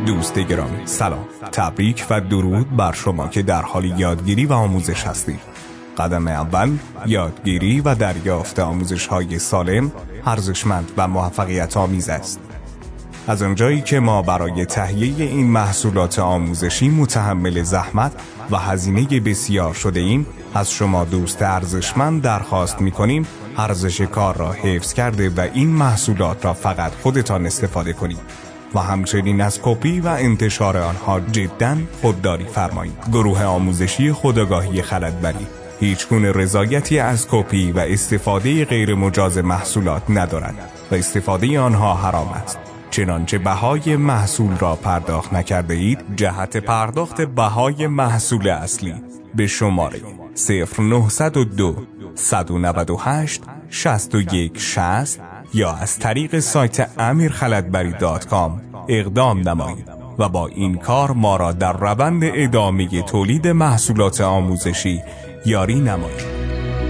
دوست گرامی، سلام، تبریک و درود بر شما که در حال یادگیری و آموزش هستید. قدم اول یادگیری و دریافت آموزش‌های سالم، ارزشمند و موفقیت آمیز است. از آنجایی که ما برای تهیه این محصولات آموزشی متحمل زحمت و هزینه بسیار شده ایم، از شما دوست ارزشمند درخواست می‌کنیم ارزش کار را حفظ کرده و این محصولات را فقط خودتان استفاده کنید و همچنین از کپی و انتشار آنها جداً خودداری فرمایید. گروه آموزشی خودآگاهی خلدبری هیچ گونه رضایتی از کپی و استفاده غیر مجاز محصولات ندارد و استفاده آنها حرام است. چنانچه بهای محصول را پرداخت نکرده اید، جهت پرداخت بهای محصول اصلی به شماره 0902 198 6160 یا از طریق سایت amirkhaladbari.com اقدام نمایید و با این کار ما را در روند ادامه تولید محصولات آموزشی یاری نمایید.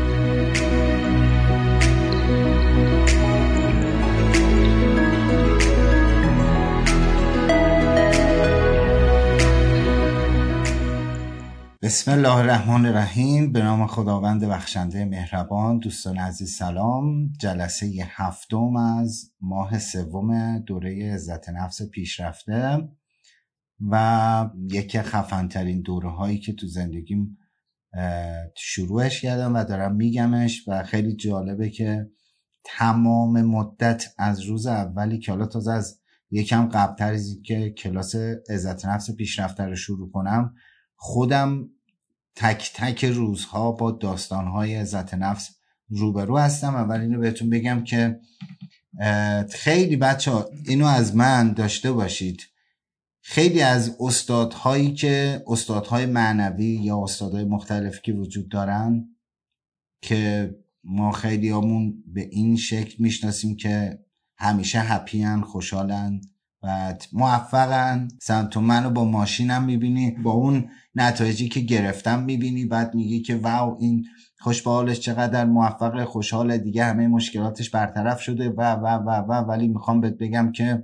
بسم الله الرحمن الرحیم. به نام خداوند بخشنده مهربان. دوستان عزیز سلام. جلسه 7 از ماه 3 دوره عزت نفس پیشرفته و یکی خفن‌ترین دوره هایی که تو زندگیم شروعش کردم و دارم میگمش و خیلی جالبه که تمام مدت از روز اولی که حالا تازه از یکم قبل‌تر از این که کلاس عزت نفس پیشرفته رو شروع کنم، خودم تک تک روزها با داستانهای عزت نفس روبرو هستم. اول اینو بهتون بگم که خیلی بچه‌ها اینو از من داشته باشید، خیلی از استادهای معنوی یا استادهای مختلفی که وجود دارن که ما خیلی همون به این شکل میشناسیم که همیشه هپی‌ان، خوشحالن و موفقن. مثلا تو منو با ماشینم میبینی، با اون نتایجی که گرفتم میبینی، بعد میگی که واو این خوش به حالش، چقدر موفق، خوشحاله، دیگه همه مشکلاتش برطرف شده و ولی میخوام بهت بگم که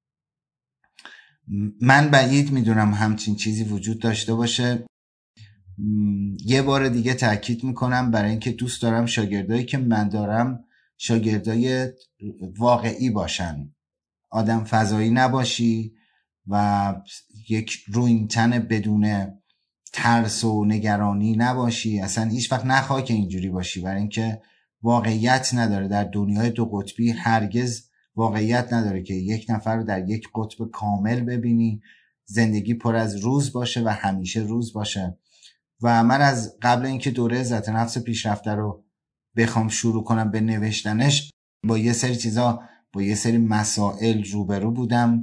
من بعید میدونم همچین چیزی وجود داشته باشه. یه بار دیگه تاکید میکنم برای اینکه دوست دارم شاگردایی که من دارم شاگردای واقعی باشن، آدم فضایی نباشی و یک رویینتن بدون ترس و نگرانی نباشی. اصلا هیچ وقت نخواه که اینجوری باشی، برای اینکه واقعیت نداره. در دنیای دو قطبی هرگز واقعیت نداره که یک نفر رو در یک قطب کامل ببینی، زندگی پر از روز باشه و همیشه روز باشه. و من از قبل اینکه دوره عزت نفس پیشرفته رو بخوام شروع کنم به نوشتنش، با یه سری چیزا، با یه سری مسائل روبرو بودم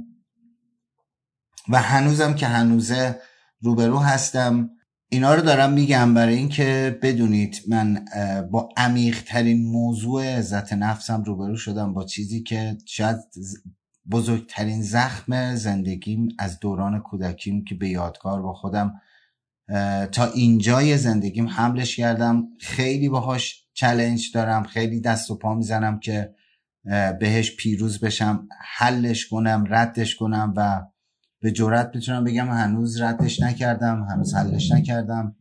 و هنوزم که هنوزه روبرو هستم. اینا رو دارم میگم برای این که بدونید من با عمیق‌ترین موضوع عزت نفسم روبرو شدم، با چیزی که شاید بزرگترین زخم زندگیم از دوران کودکیم که به یادگار با خودم تا اینجای زندگیم حملش کردم. خیلی باهاش چالش دارم، خیلی دست و پا میزنم که بهش پیروز بشم، حلش کنم، ردش کنم و به جرئت میتونم بگم هنوز ردش نکردم، هنوز حلش نکردم.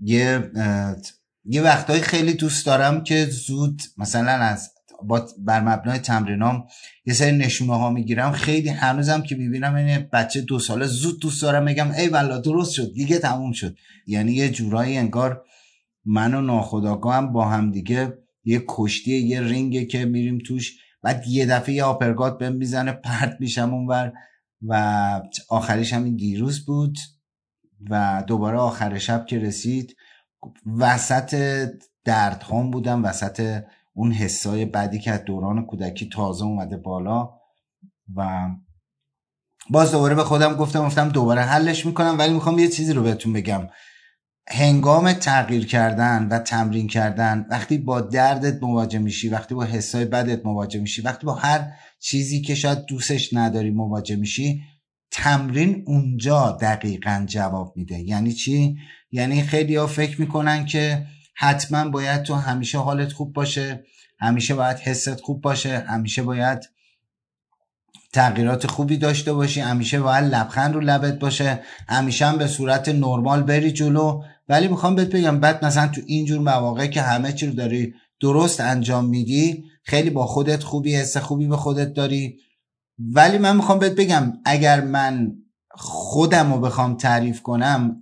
یه وقتایی خیلی دوست دارم که زود مثلا بر مبنای تمرینام یه سری نشونه ها میگیرم، خیلی هنوزم که میبینم این بچه 2 ساله زود دوست دارم بگم ای والله درست شد دیگه، تموم شد. یعنی یه جورایی انگار من و ناخودآگاهم با هم دیگه یه کشتی، یه رینگه که میریم توش، بعد یه دفعه یه آپرگات بهم میزنه، پرت میشم اونور و آخریش همین دیروز بود و دوباره آخر شب که رسید وسط دردهام بودم، وسط اون حسای بعدی که از دوران کودکی تازه اومده بالا و باز دوباره به خودم گفتم دوباره حلش میکنم. ولی میخوام یه چیزی رو بهتون بگم، هنگام تغییر کردن و تمرین کردن، وقتی با دردت مواجه میشی، وقتی با حسای بدت مواجه میشی، وقتی با هر چیزی که شاید دوستش نداری مواجه میشی، تمرین اونجا دقیقاً جواب میده. یعنی چی؟ یعنی خیلی ها فکر میکنن که حتما باید تو همیشه حالت خوب باشه، همیشه باید حست خوب باشه، همیشه باید تغییرات خوبی داشته باشی، همیشه باید لبخند رو لبت باشه، همیشه هم به صورت نرمال بری جلو. ولی میخوام بهت بگم بعد مثلا تو اینجور مواقع که همه چی رو داری درست انجام میدی، خیلی با خودت خوبی، حس خوبی به خودت داری. ولی من میخوام بهت بگم اگر من خودم رو بخوام تعریف کنم،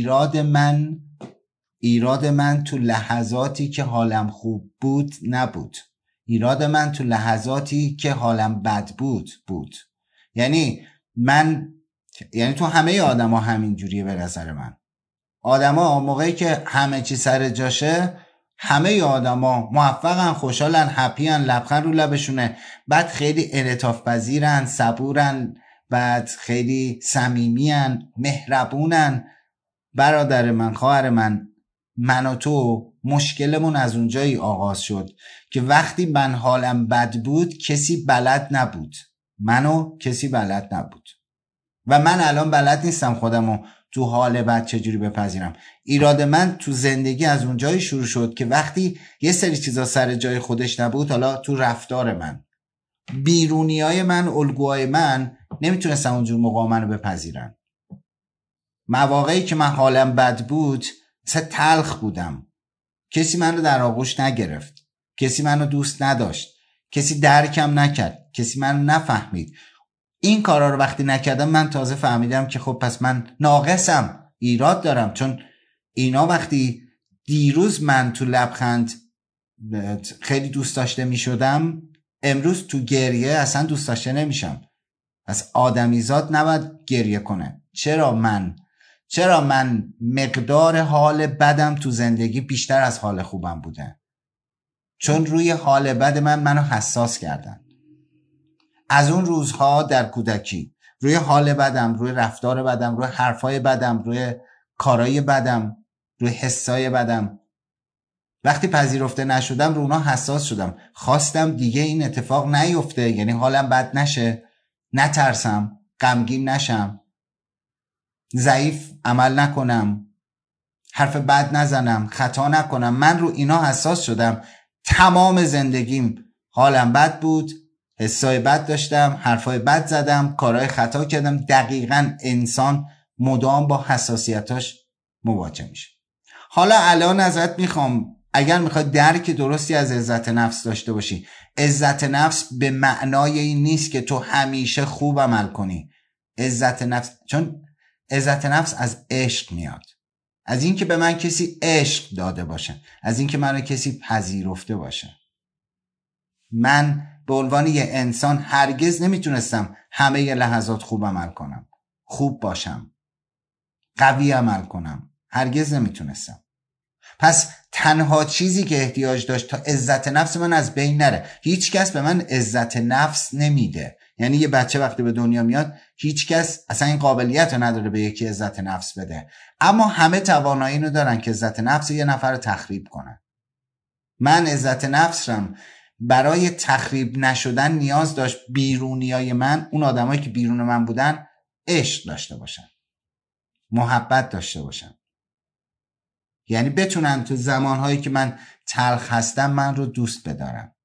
ایراد من تو لحظاتی که حالم خوب بود نبود، ایراد من تو لحظاتی که حالم بد بود. یعنی تو همه آدم ها همین جوریه به نظر من. آدم ها موقعی که همه چی سر جاشه، همه آدم ها موفقن، خوشحالن، هپیان، لبخند رو لبشونه، بعد خیلی انعطاف پذیرن، صبورن، بعد خیلی صمیمیان، مهربونن. برادر من، خواهر من و تو مشکلمون از اونجایی آغاز شد که وقتی من حالم بد بود کسی بلد نبود، کسی بلد نبود و من الان بلد نیستم خودمو تو حال بد چجوری بپذیرم. ایراد من تو زندگی از اونجایی شروع شد که وقتی یه سری چیزا سر جای خودش نبود، حالا تو رفتار من، بیرونیای من، الگوهای من نمیتونستم اونجور موقع منو بپذیرن. مواقعی که من حالم بد بود تلخ بودم، کسی منو در آغوش نگرفت، کسی منو دوست نداشت، کسی درکم نکرد، کسی منو نفهمید. این کارا رو وقتی نکردم من تازه فهمیدم که خب پس من ناقصم، ایراد دارم. چون اینا وقتی دیروز من تو لبخند خیلی دوست داشته می شدم، امروز تو گریه اصلا دوست داشته نمیشم. پس آدمیزاد نباید گریه کنه. چرا من مقدار حال بدم تو زندگی بیشتر از حال خوبم بوده؟ چون روی حال بد منو حساس کردن. از اون روزها در کودکی روی حال بدم، روی رفتار بدم، روی حرفای بدم، روی کارای بدم، روی حسای بدم، وقتی پذیرفته نشدم رو اونا حساس شدم. خواستم دیگه این اتفاق نیفته، یعنی حالم بد نشه، نترسم، غمگین نشم، ضعیف عمل نکنم، حرف بد نزنم، خطا نکنم. من رو اینا حساس شدم. تمام زندگیم حالم بد بود، حسای بد داشتم، حرفای بد زدم، کارهای خطا کردم. دقیقاً انسان مدام با حساسیتاش مواجه میشه. حالا الان ازت میخوام اگر میخوای درک درستی از عزت نفس داشته باشی، عزت نفس به معنای این نیست که تو همیشه خوب عمل کنی. عزت نفس، چون عزت نفس از عشق میاد، از این که به من کسی عشق داده باشه، از این که منو کسی پذیرفته باشه. من به عنوان یه انسان هرگز نمیتونستم همه ی لحظات خوب عمل کنم، خوب باشم، قوی عمل کنم، هرگز نمیتونستم. پس تنها چیزی که احتیاج داشت تا عزت نفس من از بین نره، هیچ کس به من عزت نفس نمیده. یعنی یه بچه وقتی به دنیا میاد هیچ کس اصلا این قابلیت رو نداره به یکی عزت نفس بده، اما همه توانایی رو دارن که عزت نفس یه نفر رو تخریب کنن. من عزت نفسم برای تخریب نشدن نیاز داشت بیرونیای من، اون آدمایی که بیرون من بودن، عشق داشته باشن، محبت داشته باشن، یعنی بتونن تو زمانهایی که من تلخ هستم من رو دوست بدارن.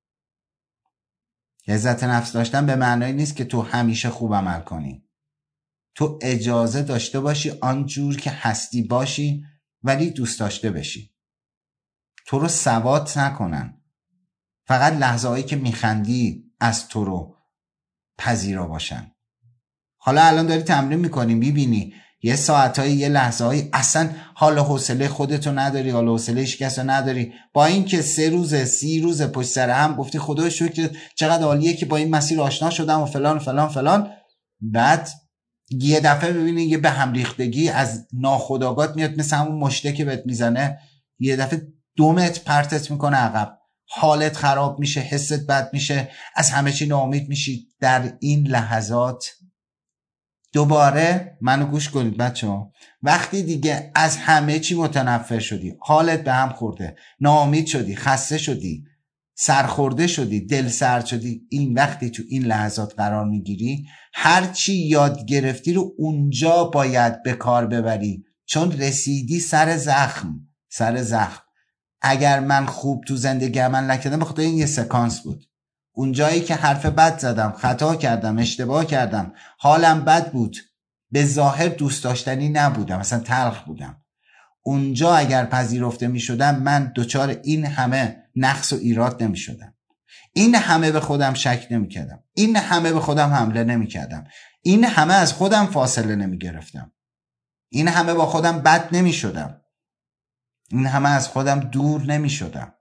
عزت نفس داشتن به معنای نیست که تو همیشه خوب عمل کنی. تو اجازه داشته باشی آنجور که هستی باشی، ولی دوست داشته بشی. تو رو سوات نکنن، فقط لحظه هایی که میخندی از تو رو پذیرا باشن. حالا الان داری تمرین میکنی، میبینی یه ساعتایی، یه لحظه هایی اصلا حال و حوصله خودتو نداری، حال و حوصله هیچ کس رو نداری، با اینکه 3 روز 30 روز پشت سر هم گفتی خدای شکر چقدر عالیه که با این مسیر آشنا شدم و فلان فلان فلان، بعد یه دفعه ببینی یه به هم ریختگی از ناخودآگات میاد، مثل همون مشته که بهت میزنه، یه دفعه دومت پرتت میکنه عقب، حالت خراب میشه، حست بد میشه، از همه چی ناامید میشی. در این لحظات دوباره منو گوش کنید بچه‌ها، وقتی دیگه از همه چی متنفر شدی، حالت به هم خورده، ناامید شدی، خسته شدی، سرخورده شدی، دل سرد شدی، این وقتی تو این لحظات قرار میگیری، هر چی یاد گرفتی رو اونجا باید به کار ببری، چون رسیدی سر زخم. اگر من خوب تو زندگی عمل نکردم، بخاطر این یه سکانس بود. اون جایی که حرف بد زدم، خطا کردم، اشتباه کردم، حالم بد بود، به ظاهر دوست داشتنی نبودم، مثلا تلخ بودم، اونجا اگر پذیرفته می شدم من دچار این همه نقص و ایراد نمی شدم، این همه به خودم شک نمی کردم، این همه به خودم حمله نمی کردم، این همه از خودم فاصله نمی گرفتم، این همه با خودم بد نمی شدم، این همه از خودم دور نمی شدم.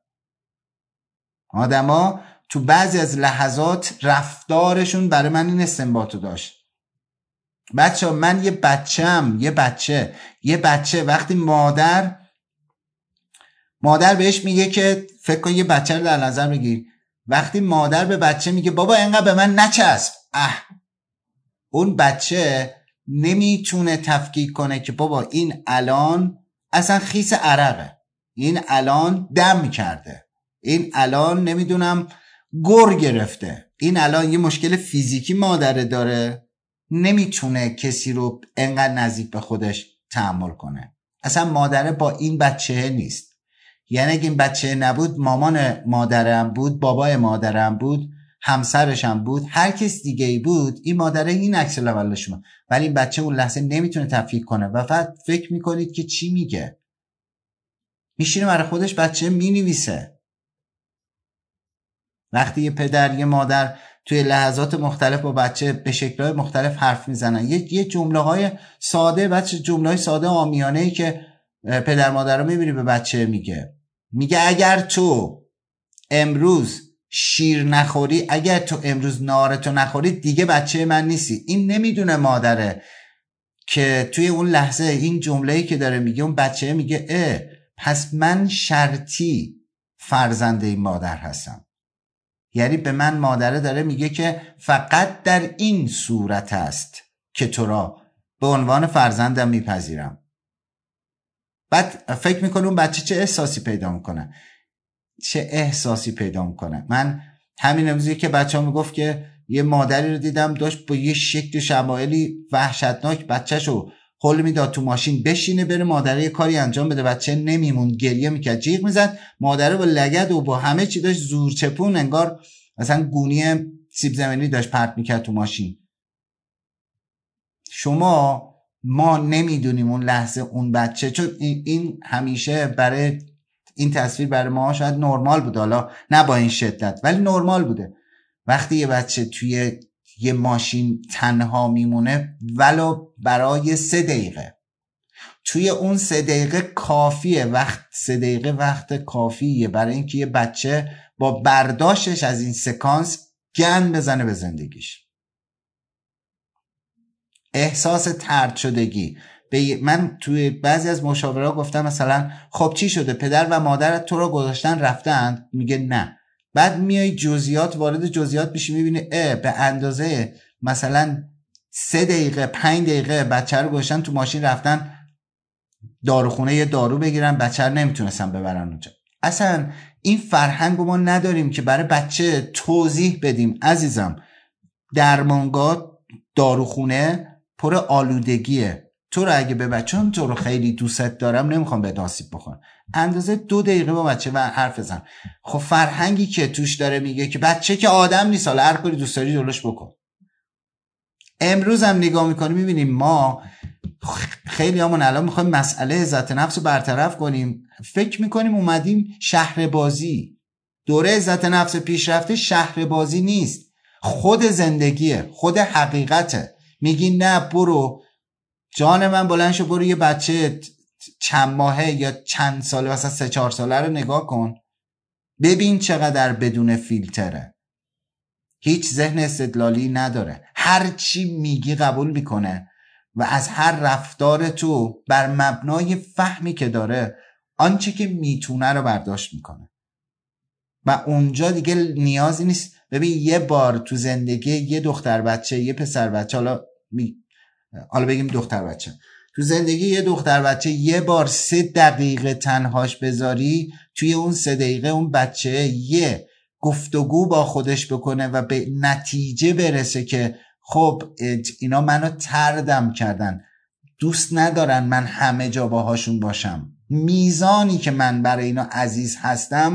آدما تو بعضی از لحظات رفتارشون برای من این استنباطو داشت. بچه من یه بچه وقتی مادر بهش میگه که فکر کن یه بچه رو در نظر بگیر، وقتی مادر به بچه میگه بابا اینقدر به من نچسب، اون بچه نمیتونه تفکیک کنه که بابا این الان اصلا خیس عرقه، این الان دم کرده، این الان نمیدونم گر گرفته، این الان یه مشکل فیزیکی مادره داره، نمیتونه کسی رو انقدر نزدیک به خودش تحمل کنه. اصلا مادره با این بچه نیست. یعنی اگه این بچه نبود، مامان مادرم بود، بابای مادرم بود، همسرشم بود، هر کس دیگه ای بود، این مادره این عکس العمل شما، ولی این بچه اون لحظه نمیتونه تفکیک کنه و فقط فکر میکنید که چی میگه، میشینه برای خودش بچه مینویسه. وقتی یه پدر یه مادر توی لحظات مختلف با بچه به شکل‌های مختلف حرف میزنن، یه جمله‌های ساده، بچه جمله‌های ساده عامیانه‌ای که پدر مادر رو میبینی به بچه میگه اگر تو امروز شیر نخوری، اگر تو امروز ناهارتو نخوری دیگه بچه من نیستی. این نمیدونه مادره که توی اون لحظه این جمله‌ای که داره میگه، اون بچه میگه پس من شرطی فرزند این مادر هستم. یعنی به من مادره داره میگه که فقط در این صورت است که تو را به عنوان فرزندم میپذیرم. بعد فکر میکنه اون بچه چه احساسی پیدا میکنه. من همین امروزی که بچه ها میگفت که یه مادری رو دیدم داشت با یه شکل شمایلی وحشتناک بچه‌شو هل میداد تو ماشین بشینه بره مادره یه کاری انجام بده، بچه نمیمون، گریه میکرد، جیغ میزد، مادره با لگد و با همه چی داشت زور چپون، انگار مثلا گونی سیب زمینی داشت پرت میکرد تو ماشین. ما نمیدونیم اون لحظه اون بچه، چون این همیشه برای این تصویر برای ما شاید نرمال بود، حالا نه با این شدت ولی نرمال بوده. وقتی یه بچه توی یه ماشین تنها میمونه ولو برای 3 دقیقه، توی اون 3 دقیقه کافیه، 3 دقیقه وقت کافیه برای اینکه یه بچه با برداشتش از این سکانس گند بزنه به زندگیش. احساس طرد شدگی. من توی بعضی از مشاوره گفتم مثلا خب چی شده، پدر و مادرت تو رو گذاشتن رفتن؟ میگه نه. بعد میای وارد جزئیات میشی، میبینی به اندازه مثلا 3 دقیقه 5 دقیقه بچه رو گذاشتن تو ماشین رفتن داروخونه یه دارو بگیرن، بچه رو نمیتونستن ببرن اونجا. اصلا این فرهنگ ما نداریم که برای بچه توضیح بدیم عزیزم درمانگاه داروخونه پر آلودگیه، تو رو اگه به بچه‌م تو رو خیلی دوست دارم نمیخوام به آسیب بخورم، اندازه 2 دقیقه با بچه حرف بزن. خب فرهنگی که توش داره میگه که بچه که آدم نیست، حالا هر کاری دوست داری جلوش بکن. امروز هم نگاه میکنیم میبینیم ما خیلی همون الان میخوایم مسئله عزت نفس رو برطرف کنیم، فکر میکنیم اومدیم شهر بازی. دوره عزت نفس پیشرفته شهر بازی نیست، خود زندگیه، خود حقیقته. میگی نه برو جان من بلند شو برو یه بچه چند ماهه یا چند ساله مثلا 3-4 ساله رو نگاه کن، ببین چقدر بدون فیلتره، هیچ ذهن استدلالی نداره، هر چی میگی قبول میکنه و از هر رفتار تو بر مبنای فهمی که داره آنچه که میتونه رو برداشت میکنه و اونجا دیگه نیازی نیست. ببین یه بار تو زندگی یه دختر بچه یه پسر بچه، حالا بگیم دختر بچه، تو زندگی یه دختر بچه یه بار 3 دقیقه تنهاش بذاری، توی اون 3 دقیقه اون بچه یه گفتگو با خودش بکنه و به نتیجه برسه که خب اینا منو طردم کردن، دوست ندارن من همه جا باهاشون باشم، میزانی که من برای اینا عزیز هستم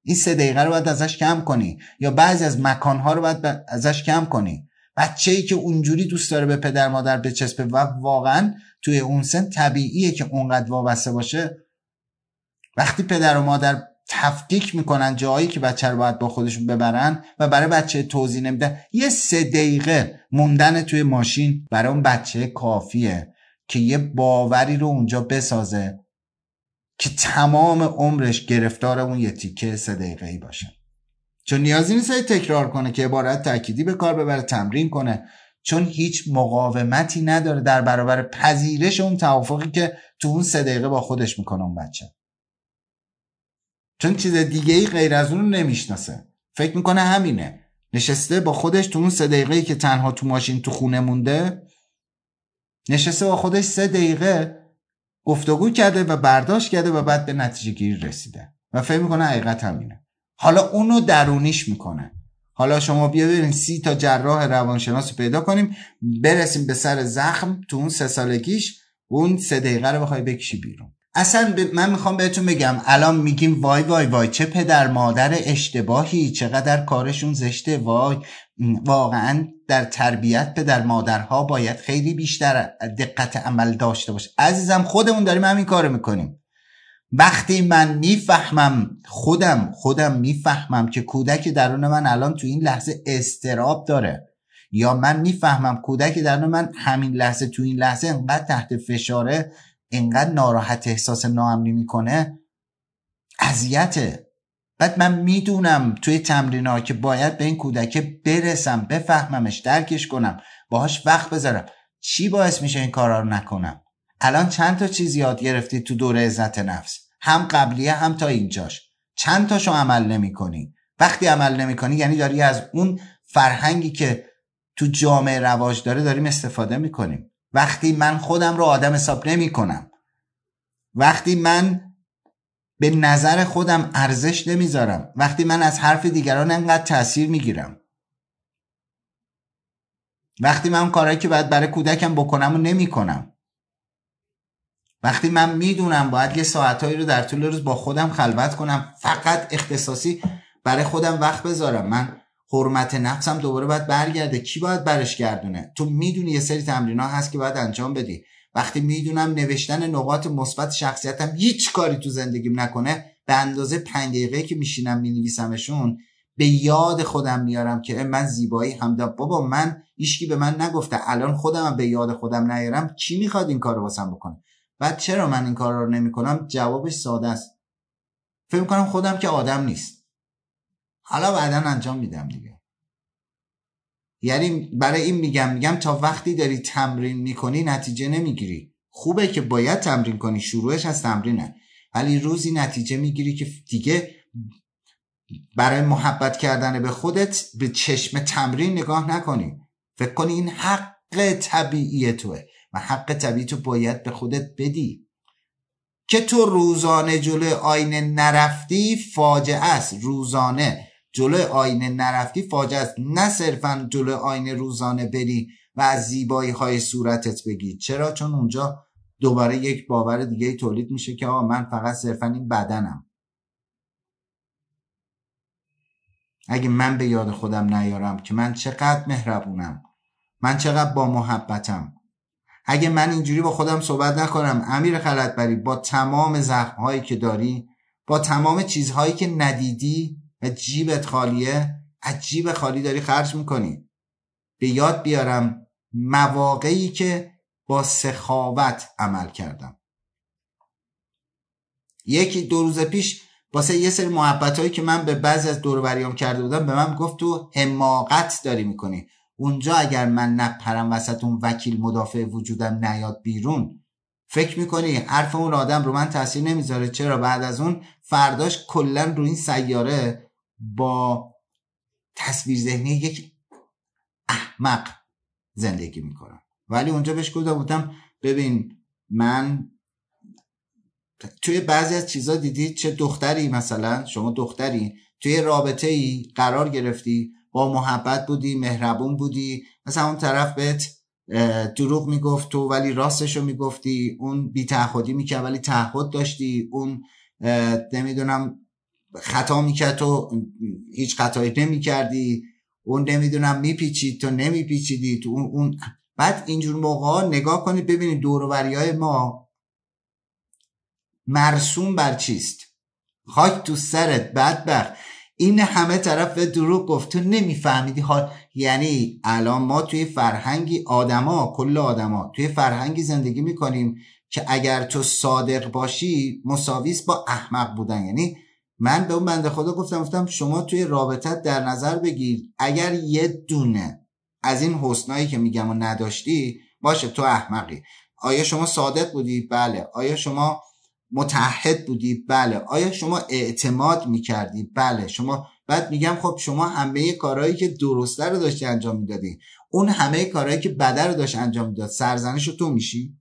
این 3 دقیقه رو باید ازش کم کنی، یا بعضی از مکانها رو باید ازش کم کنی. بچه‌ای که اونجوری دوست داره به پدر مادر بچسبه و واقعا توی اون سن طبیعیه که اونقدر وابسته باشه، وقتی پدر و مادر تفکیک میکنن جایی که بچه رو باید با خودشون ببرن و برای بچه توضیح نمیدن، یه 3 دقیقه موندن توی ماشین برای اون بچه کافیه که یه باوری رو اونجا بسازه که تمام عمرش گرفتار اون یه تیکه 3 دقیقه‌ای باشه. چون نیازی نیست تکرار کنه که عبارت تأکیدی به کار ببره، تمرین کنه، چون هیچ مقاومتی نداره در برابر پذیرش اون توافقی که تو اون 3 دقیقه با خودش میکنه اون بچه. چون چیز دیگه ای غیر از اون رو نمیشناسه، فکر میکنه همینه، نشسته با خودش تو اون 3 دقیقه‌ای که تنها تو ماشین تو خونه مونده، نشسته با خودش 3 دقیقه گفتگو کرده و برداشت کرده و بعد به نتیجه گیری رسیده و فکر میکنه حقیقت همینه. حالا اونو درونیش میکنه. حالا شما بیا ببین 30 تا جراح روانشناس پیدا کنیم، برسیم به سر زخم تو اون 3 سالگیش، اون 3 دقیقه رو بخوای بکشی بیرون. اصلا من میخوام بهتون بگم، الان میگیم وای وای وای چه پدر مادر اشتباهی، چقدر کارشون زشته، وای واقعا در تربیت پدر مادرها باید خیلی بیشتر دقت عمل داشته باشه. عزیزم خودمون داریم همین کارو میکنیم. وقتی من میفهمم خودم میفهمم که کودک درون من الان تو این لحظه اضطراب داره، یا من میفهمم کودک درون من همین لحظه تو این لحظه انقدر تحت فشاره، انقدر ناراحت، احساس ناامنی میکنه، اذیته. بعد من میدونم توی تمرین‌ها که باید به این کودک برسم، بفهممش، درکش کنم، باهاش وقت بذارم. چی باعث میشه این کارا رو نکنم؟ الان چند تا چیز یاد گرفتی تو دوره عزت نفس، هم قبلیه هم تا اینجاش، چند تاشو عمل نمی‌کنی؟ وقتی عمل نمی‌کنی یعنی داری از اون فرهنگی که تو جامعه رواج داره داریم استفاده می‌کنیم. وقتی من خودم رو آدم حساب نمی‌کنم، وقتی من به نظر خودم ارزش نمیذارم، وقتی من از حرف دیگران انقدر تأثیر میگیرم، وقتی من کارهایی که باید برای کودکم بکنم و نمی‌کنم، وقتی من میدونم باید یه ساعتایی رو در طول روز با خودم خلوت کنم، فقط اختصاصی برای خودم وقت بذارم، من حرمت نفسم دوباره باید برگرده. کی باید برش گردونه؟ تو میدونی یه سری تمرین‌ها هست که باید انجام بدی. وقتی میدونم نوشتن نقاط مثبت شخصیتم هیچ کاری تو زندگیم نکنه، به اندازه 5 دقیقه که میشینم مینویسمشون، به یاد خودم میارم که من زیبایی هم دارم. بابا من هیچکی به من نگفته، الان خودم به یاد خودم نیارم، کی میخواد این کارو واسم بکنه؟ بعد چرا من این کار رو نمی کنم؟ جوابش ساده است. فکر میکنم خودم که آدم نیست. حالا بعداً انجام میدم دیگه. یعنی برای این میگم تا وقتی داری تمرین میکنی نتیجه نمیگیری. خوبه که باید تمرین کنی، شروعش از تمرینه، ولی روزی نتیجه میگیری که دیگه برای محبت کردن به خودت به چشم تمرین نگاه نکنی. فکر کنی این حق طبیعی توه و حق طبیعی تو باید به خودت بدی. که تو روزانه جلوی آینه نرفتی فاجعه است. روزانه جلوی آینه نرفتی فاجعه است. نه صرفا جلوی آینه روزانه بری و از زیبایی های صورتت بگی. چرا؟ چون اونجا دوباره یک باور دیگه تولید میشه که آقا من فقط صرفا این بدنم. اگه من به یاد خودم نیارم که من چقدر مهربونم، من چقدر با محبتم، اگه من اینجوری با خودم صحبت نکنم، امیر خلعتبری، با تمام زخم‌هایی که داری، با تمام چیزهایی که ندیدی و جیبت خالیه، از جیب خالی داری خرج میکنی. به یاد بیارم مواقعی که با سخاوت عمل کردم. 1-2 روز پیش واسه یه سری محبتایی که من به بعضی از دور و بریام کرده بودم به من گفت تو حماقت داری میکنی. اونجا اگر من نپرم وسط اون وکیل مدافع وجودم نیاد بیرون، فکر میکنی حرف اون آدم رو من تاثیر نمیذاره؟ چرا؟ بعد از اون فرداش کلن رو این سیاره با تصویر ذهنی یک احمق زندگی میکنم. ولی اونجا بهش گفتم بودم ببین من توی بعضی از چیزا دیدی چه دختری، مثلا شما دختری توی رابطه ای قرار گرفتی، با محبت بودی، مهربون بودی، مثلا اون طرف بهت دروغ میگفت تو ولی راستشو میگفتی، اون بی تعهدی میکرد ولی تعهد داشتی، اون نمیدونم خطا میکرد تو هیچ خطایی نمیکردی، اون نمیدونم میپیچید تو نمیپیچیدی تو اون. بعد اینجور موقع نگاه کنید ببینید دور و بریای ما مرسوم بر چیست؟ خاک تو سرت بدبخت، این همه طرف به دروغ گفت تو نمیفهمیدی حال. یعنی الان ما توی فرهنگی کل آدما توی فرهنگی زندگی میکنیم که اگر تو صادق باشی مساویس با احمق بودن. یعنی من به اون بنده خدا گفتم شما توی رابطت در نظر بگیر اگر یه دونه از این حسنایی که میگم و نداشتی باشه تو احمقی. آیا شما صادق بودی؟ بله. آیا شما متعهد بودی؟ بله. آیا شما اعتماد میکردی؟ بله. شما بعد میگم خب شما همه کارهایی که درسته رو داشتی انجام میدادی، اون همه کارهایی که بده رو داشت انجام میداد، سرزنش تو میشی؟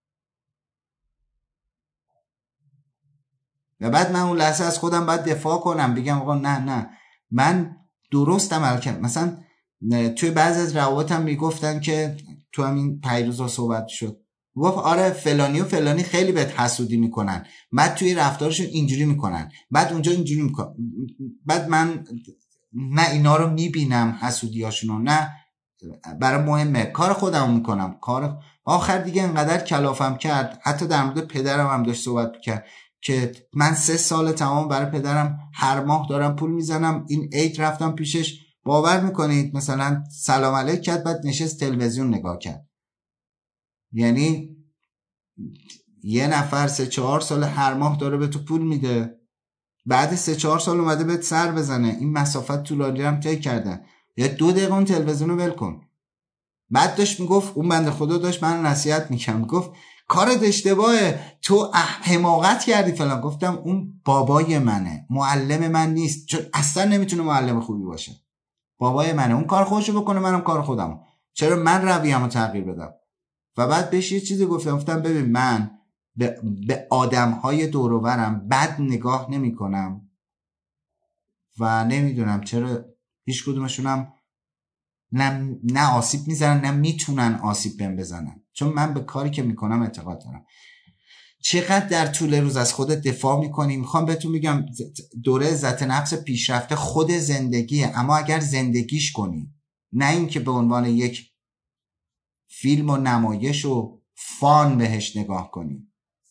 و بعد من اون لحظه از خودم باید دفاع کنم بگم آقا نه من درست عمل کردم. مثلا توی بعضی از روابطم میگفتن که تو همین پیروزا صحبت شد، گفت آره فلانی و فلانی خیلی بهت حسودی میکنن، بعد توی رفتارشون اینجوری میکنن، بعد اونجا اینجوری میکنن. بعد من نه اینا رو میبینم حسودیاشونو، نه برای مهمه کار خودم میکنم. کار آخر دیگه انقدر کلافم کرد، حتی در مورد پدرم هم داشت صحبت میکرد که من 3 سال تمام برای پدرم هر ماه دارم پول میزنم. این عید رفتم پیشش، باور میکنید مثلا سلام علیک کرد بعد نشست تلویزیون نگاه کرد. یعنی یه نفر 3-4 سال هر ماه داره به تو پول میده، بعد 3-4 سال اومده بهت سر بزنه. این مسافت طولانی هم طی کرده. یا 2 دقیقه اون تلویزیون رو ول کن. بعد داشت میگفت اون بنده خدا داشت من نصیحت میکنم، میگفت کارت اشتباهه، تو حماقت کردی فلان. گفتم اون بابای منه، معلم من نیست، چون اصلا نمیتونه معلم خوبی باشه. بابای منه، اون کار خودشو بکنه، منم کار خودمو. چرا من رویه‌مو تغییر بدم؟ و بعد بهش یه چیزی گفتم ببین من به آدم‌های دور و برم بد نگاه نمی‌کنم و نمیدونم چرا هیچ کدومشونم نه آسیب میزنن نه میتونن آسیب بهم بزنن، چون من به کاری که میکنم اعتقاد دارم. چقدر در طول روز از خودت دفاع میکنی؟ میخوام بهتون بگم دوره عزت نفس پیشرفته خود زندگیه، اما اگر زندگیش کنی، نه اینکه به عنوان یک فیلم و نمایش و فان بهش نگاه کنی.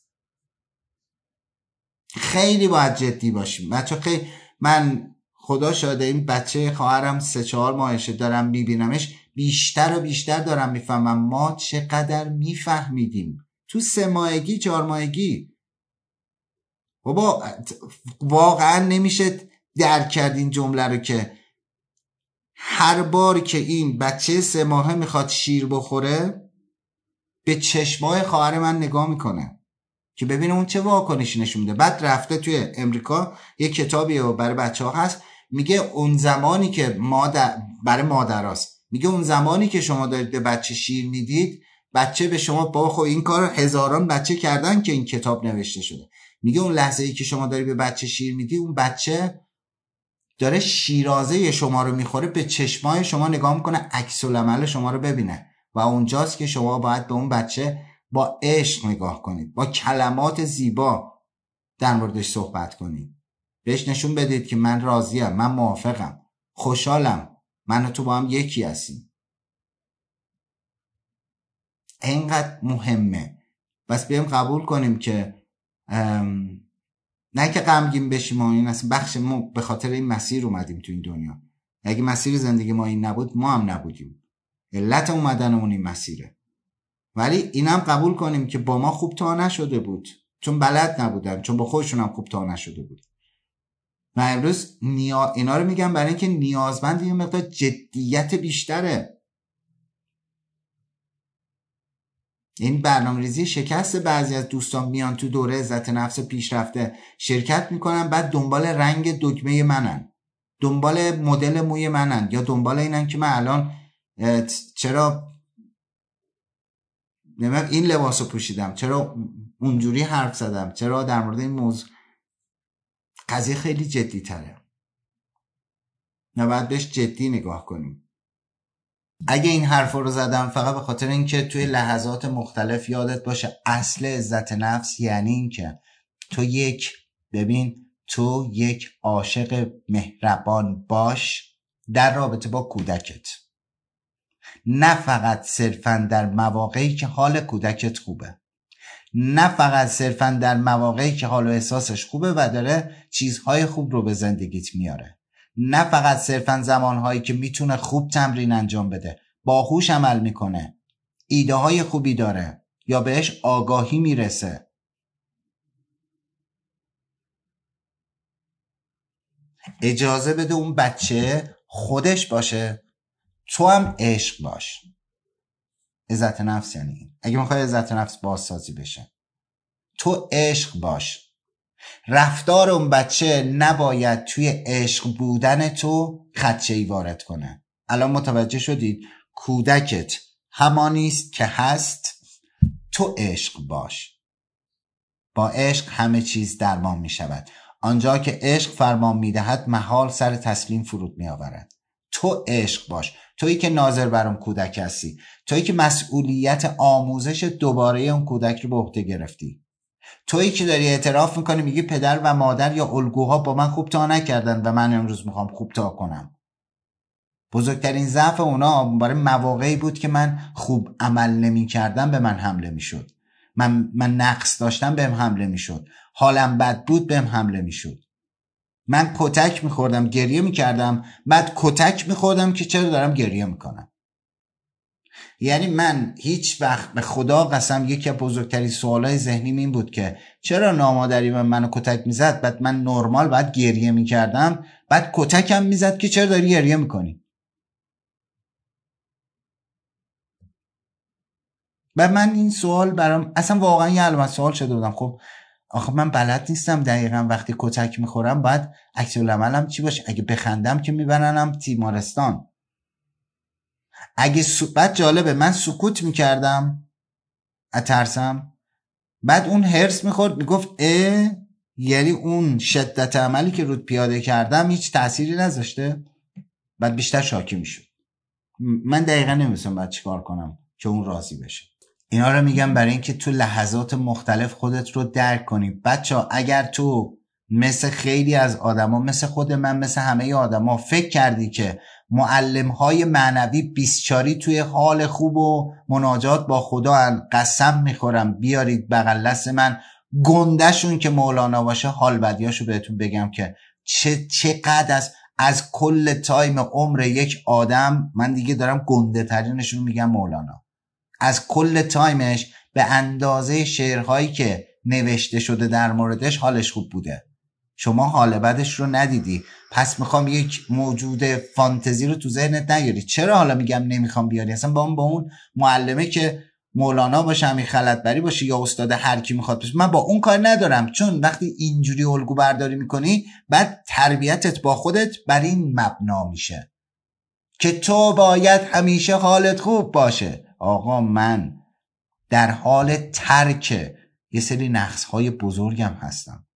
خیلی باید جدی باشیم بچه. خیلی من خدا شاده این بچه خواهرم 3-4 ماهشه دارم میبینمش، بیشتر و بیشتر دارم میفهمم ما چقدر میفهمیدیم تو 3 ماهگی 4 ماهگی. بابا واقعا نمیشه درک کرد این جمله رو که هر بار که این بچه 3 ماهه میخواد شیر بخوره به چشمای خواهر من نگاه میکنه که ببینه اون چه واکنشی نشون میده. بعد رفته توی امریکا یه کتابی برای بچه‌ها هست، میگه اون زمانی که برای مادراست، میگه اون زمانی که شما دارید به بچه شیر میدید، بچه به شما بابا خب این کار هزاران بچه کردن که این کتاب نوشته شده. میگه اون لحظه ای که شما داری به بچه شیر میدی، اون بچه داره شیرازه شما رو میخوره، به چشمای شما نگاه میکنه، عکس العمل شما رو ببینه و اونجاست که شما باید به اون بچه با عشق نگاه کنید، با کلمات زیبا در موردش صحبت کنید، بهش نشون بدید که من راضیم، من موافقم، خوشحالم، من و تو با هم یکی هستیم. اینقدر مهمه. بس بیایم قبول کنیم که نه که غمگین بشیم و این اصلا بخش ما به خاطر این مسیر اومدیم تو این دنیا. اگه مسیر زندگی ما این نبود ما هم نبودیم، علت اومدنمون این مسیره. ولی اینم قبول کنیم که با ما خوب تا نشده بود، چون بلد نبودن، چون با خودشون هم خوب تا نشده بود. و امروز اینا رو میگم برای اینکه نیازمند یه مقدار جدیت بیشتره. این برنامه‌ریزی شکست بعضی از دوستان میان تو دوره عزت نفس پیشرفته شرکت میکنن، بعد دنبال رنگ دکمه منن، دنبال مدل موی منن، یا دنبال اینن که من الان چرا این لباسو پوشیدم، چرا اونجوری حرف زدم، چرا در مورد این موضوع. قضیه خیلی جدی تره، نباید بهش جدی نگاه کنیم. اگه این حرفا رو زدم فقط به خاطر اینکه توی لحظات مختلف یادت باشه اصل عزت نفس یعنی این که تو ببین تو یک عاشق مهربان باش در رابطه با کودکت، نه فقط صرفا در مواقعی که حال کودکت خوبه، نه فقط صرفا در مواقعی که حال و احساسش خوبه و داره چیزهای خوب رو به زندگیت میاره، نه فقط صرفا زمانهایی که میتونه خوب تمرین انجام بده، باهوش عمل میکنه، ایده های خوبی داره یا بهش آگاهی میرسه. اجازه بده اون بچه خودش باشه، تو هم عشق باش. عزت نفس یعنی این. اگه میخوای عزت نفس بازسازی بشه، تو عشق باش. رفتار اون بچه نباید توی عشق بودن تو خدشه‌ای وارد کنه. الان متوجه شدید؟ کودکت همانیست که هست، تو عشق باش. با عشق همه چیز درمان می شود. آنجا که عشق فرمان می دهد محال سر تسلیم فرود می آورد. تو عشق باش، تویی که ناظر بر اون کودک هستی، تویی که مسئولیت آموزش دوباره اون کودک رو به عهده گرفتی، تویی که داری اعتراف میکنی میگی پدر و مادر یا الگوها با من خوب تا نکردن و من امروز میخوام خوب تا کنم. بزرگترین ضعف اونا برای مواقعی بود که من خوب عمل نمی کردم به من حمله میشد، من نقص داشتم بهم حمله میشد، حالم بد بود بهم حمله میشد، من کتک میخوردم گریه میکردم، بعد کتک میخوردم که چرا دارم گریه میکنم. یعنی من هیچ وقت به خدا قسم یکی از بزرگترین سوالای ذهنیم این بود که چرا نامادری منو کتک میزد، بعد من نرمال بعد گریه میکردم، بعد کتکم میزد که چرا داری گریه میکنی. و من این سوال برام اصلا واقعا یه علامت سوال شده بودم. خب آخه من بلد نیستم دقیقا وقتی کتک میخورم باید عکس العملم چی باشه؟ اگه بخندم که میبرنم تیمارستان. اگه بعد جالبه من سکوت میکردم اترسم، بعد اون هرس میخورد میگفت یعنی اون شدت عملی که رود پیاده کردم هیچ تأثیری نذاشته، بعد بیشتر شاکی میشد. من دقیقا نمیدونم بعد چیکار کنم که اون راضی بشه. اینا رو میگم برای اینکه تو لحظات مختلف خودت رو درک کنی. بچه اگر تو مثل خیلی از آدما، مثل خود من، مثل همه آدما فکر کردی که معلم‌های معنوی بیسچاری توی حال خوب و مناجات با خدا قسم میخورم بیارید بغل دست من، گنده‌شون که مولانا باشه حال بدیاشو بهتون بگم که چقدر از کل تایم عمر یک آدم، من دیگه دارم گنده ترینشون میگم مولانا، از کل تایمش به اندازه شعرهایی که نوشته شده در موردش حالش خوب بوده. شما حال بدش رو ندیدی، پس میخوام یک موجود فانتزی رو تو ذهنت نیاری. چرا حالا میگم نمیخوام بیاری؟ اصلا با اون معلمه که مولانا باشه، همین خلعتبری باشه یا استاد هر کی میخواد باشه، من با اون کار ندارم. چون وقتی اینجوری الگو برداری میکنی بعد تربیتت با خودت بر این مبنا میشه که تو باید همیشه حالت خوب باشه. آقا من در حال ترک یه سری نقصهای بزرگم هستم.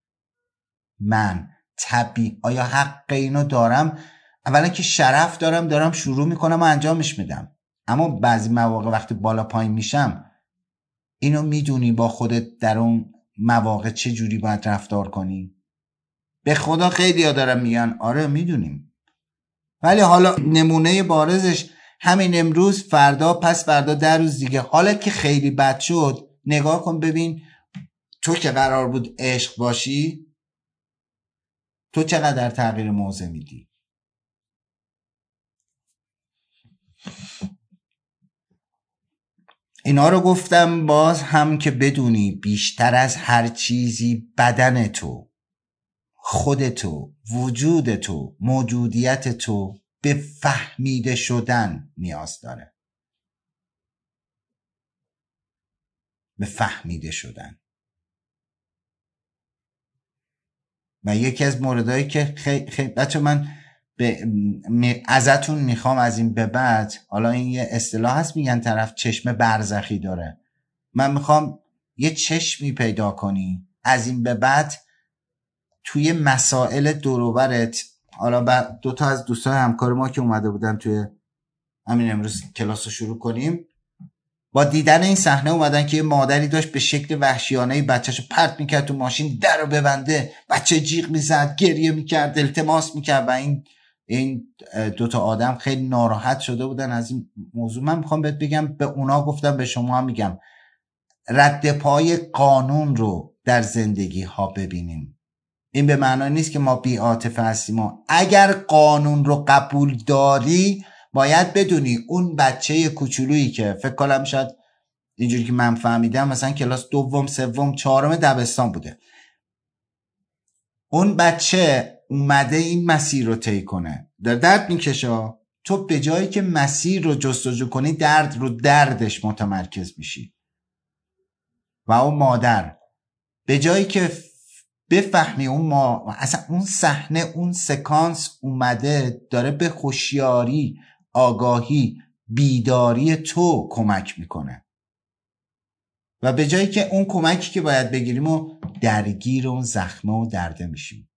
من آیا حق اینو دارم؟ اولا که شرف دارم شروع میکنم و انجامش میدم، اما بعضی مواقع وقتی بالا پایین میشم، اینو میدونی با خودت در اون مواقع چه جوری باید رفتار کنی؟ به خدا خیلی ها دارم میگن آره میدونیم، ولی حالا نمونه بارزش همین امروز، فردا، پس فردا، 10 روز دیگه حالت که خیلی بد شد، نگاه کن ببین تو که قرار بود عشق باشی تو چقدر تغییر موضع میدی. اینا رو گفتم باز هم که بدونی بیشتر از هر چیزی بدن تو، خودتو، وجودتو، موجودیت تو به فهمیده شدن نیاز داره. به فهمیده شدن. و یکی از موردهایی که خیلی بچه من ازتون میخوام از این به بعد، حالا این یه اصطلاح هست میگن طرف چشم برزخی داره، من میخوام یه چشمی پیدا کنی از این به بعد توی مسائل دوروبرت. حالا 2 تا از دوستای همکار ما که اومده بودن توی همین امروز کلاس رو شروع کنیم، با دیدن این صحنه اومدن که یه مادری داشت به شکل وحشیانه بچه‌شو پرت میکرد تو ماشین، درو ببنده، بچه جیغ میزد، گریه میکرد، التماس میکرد و این دوتا آدم خیلی ناراحت شده بودن از این موضوع. من میخوام بهت بگم، به اونا گفتم، به شما هم میگم، رد پای قانون رو در زندگی ها ببینیم. این به معنی نیست که ما بی عاطفه هستیم. اگر قانون رو قبول داری باید بدونی اون بچه کوچولویی که فکر کنم شاید اینجوری که من فهمیدم مثلا کلاس دوم سوم چهارم دبستان بوده، اون بچه اومده این مسیر رو طی کنه، درد میکشه، تو به جایی که مسیر رو جستجو کنی درد رو دردش متمرکز میشی. و اون مادر به جایی که بفهمی اصلا اون صحنه، اون سکانس اومده داره به هوشیاری، آگاهی، بیداری تو کمک میکنه و به جایی که اون کمکی که باید بگیریم و درگیر اون زخمه و درده میشیم.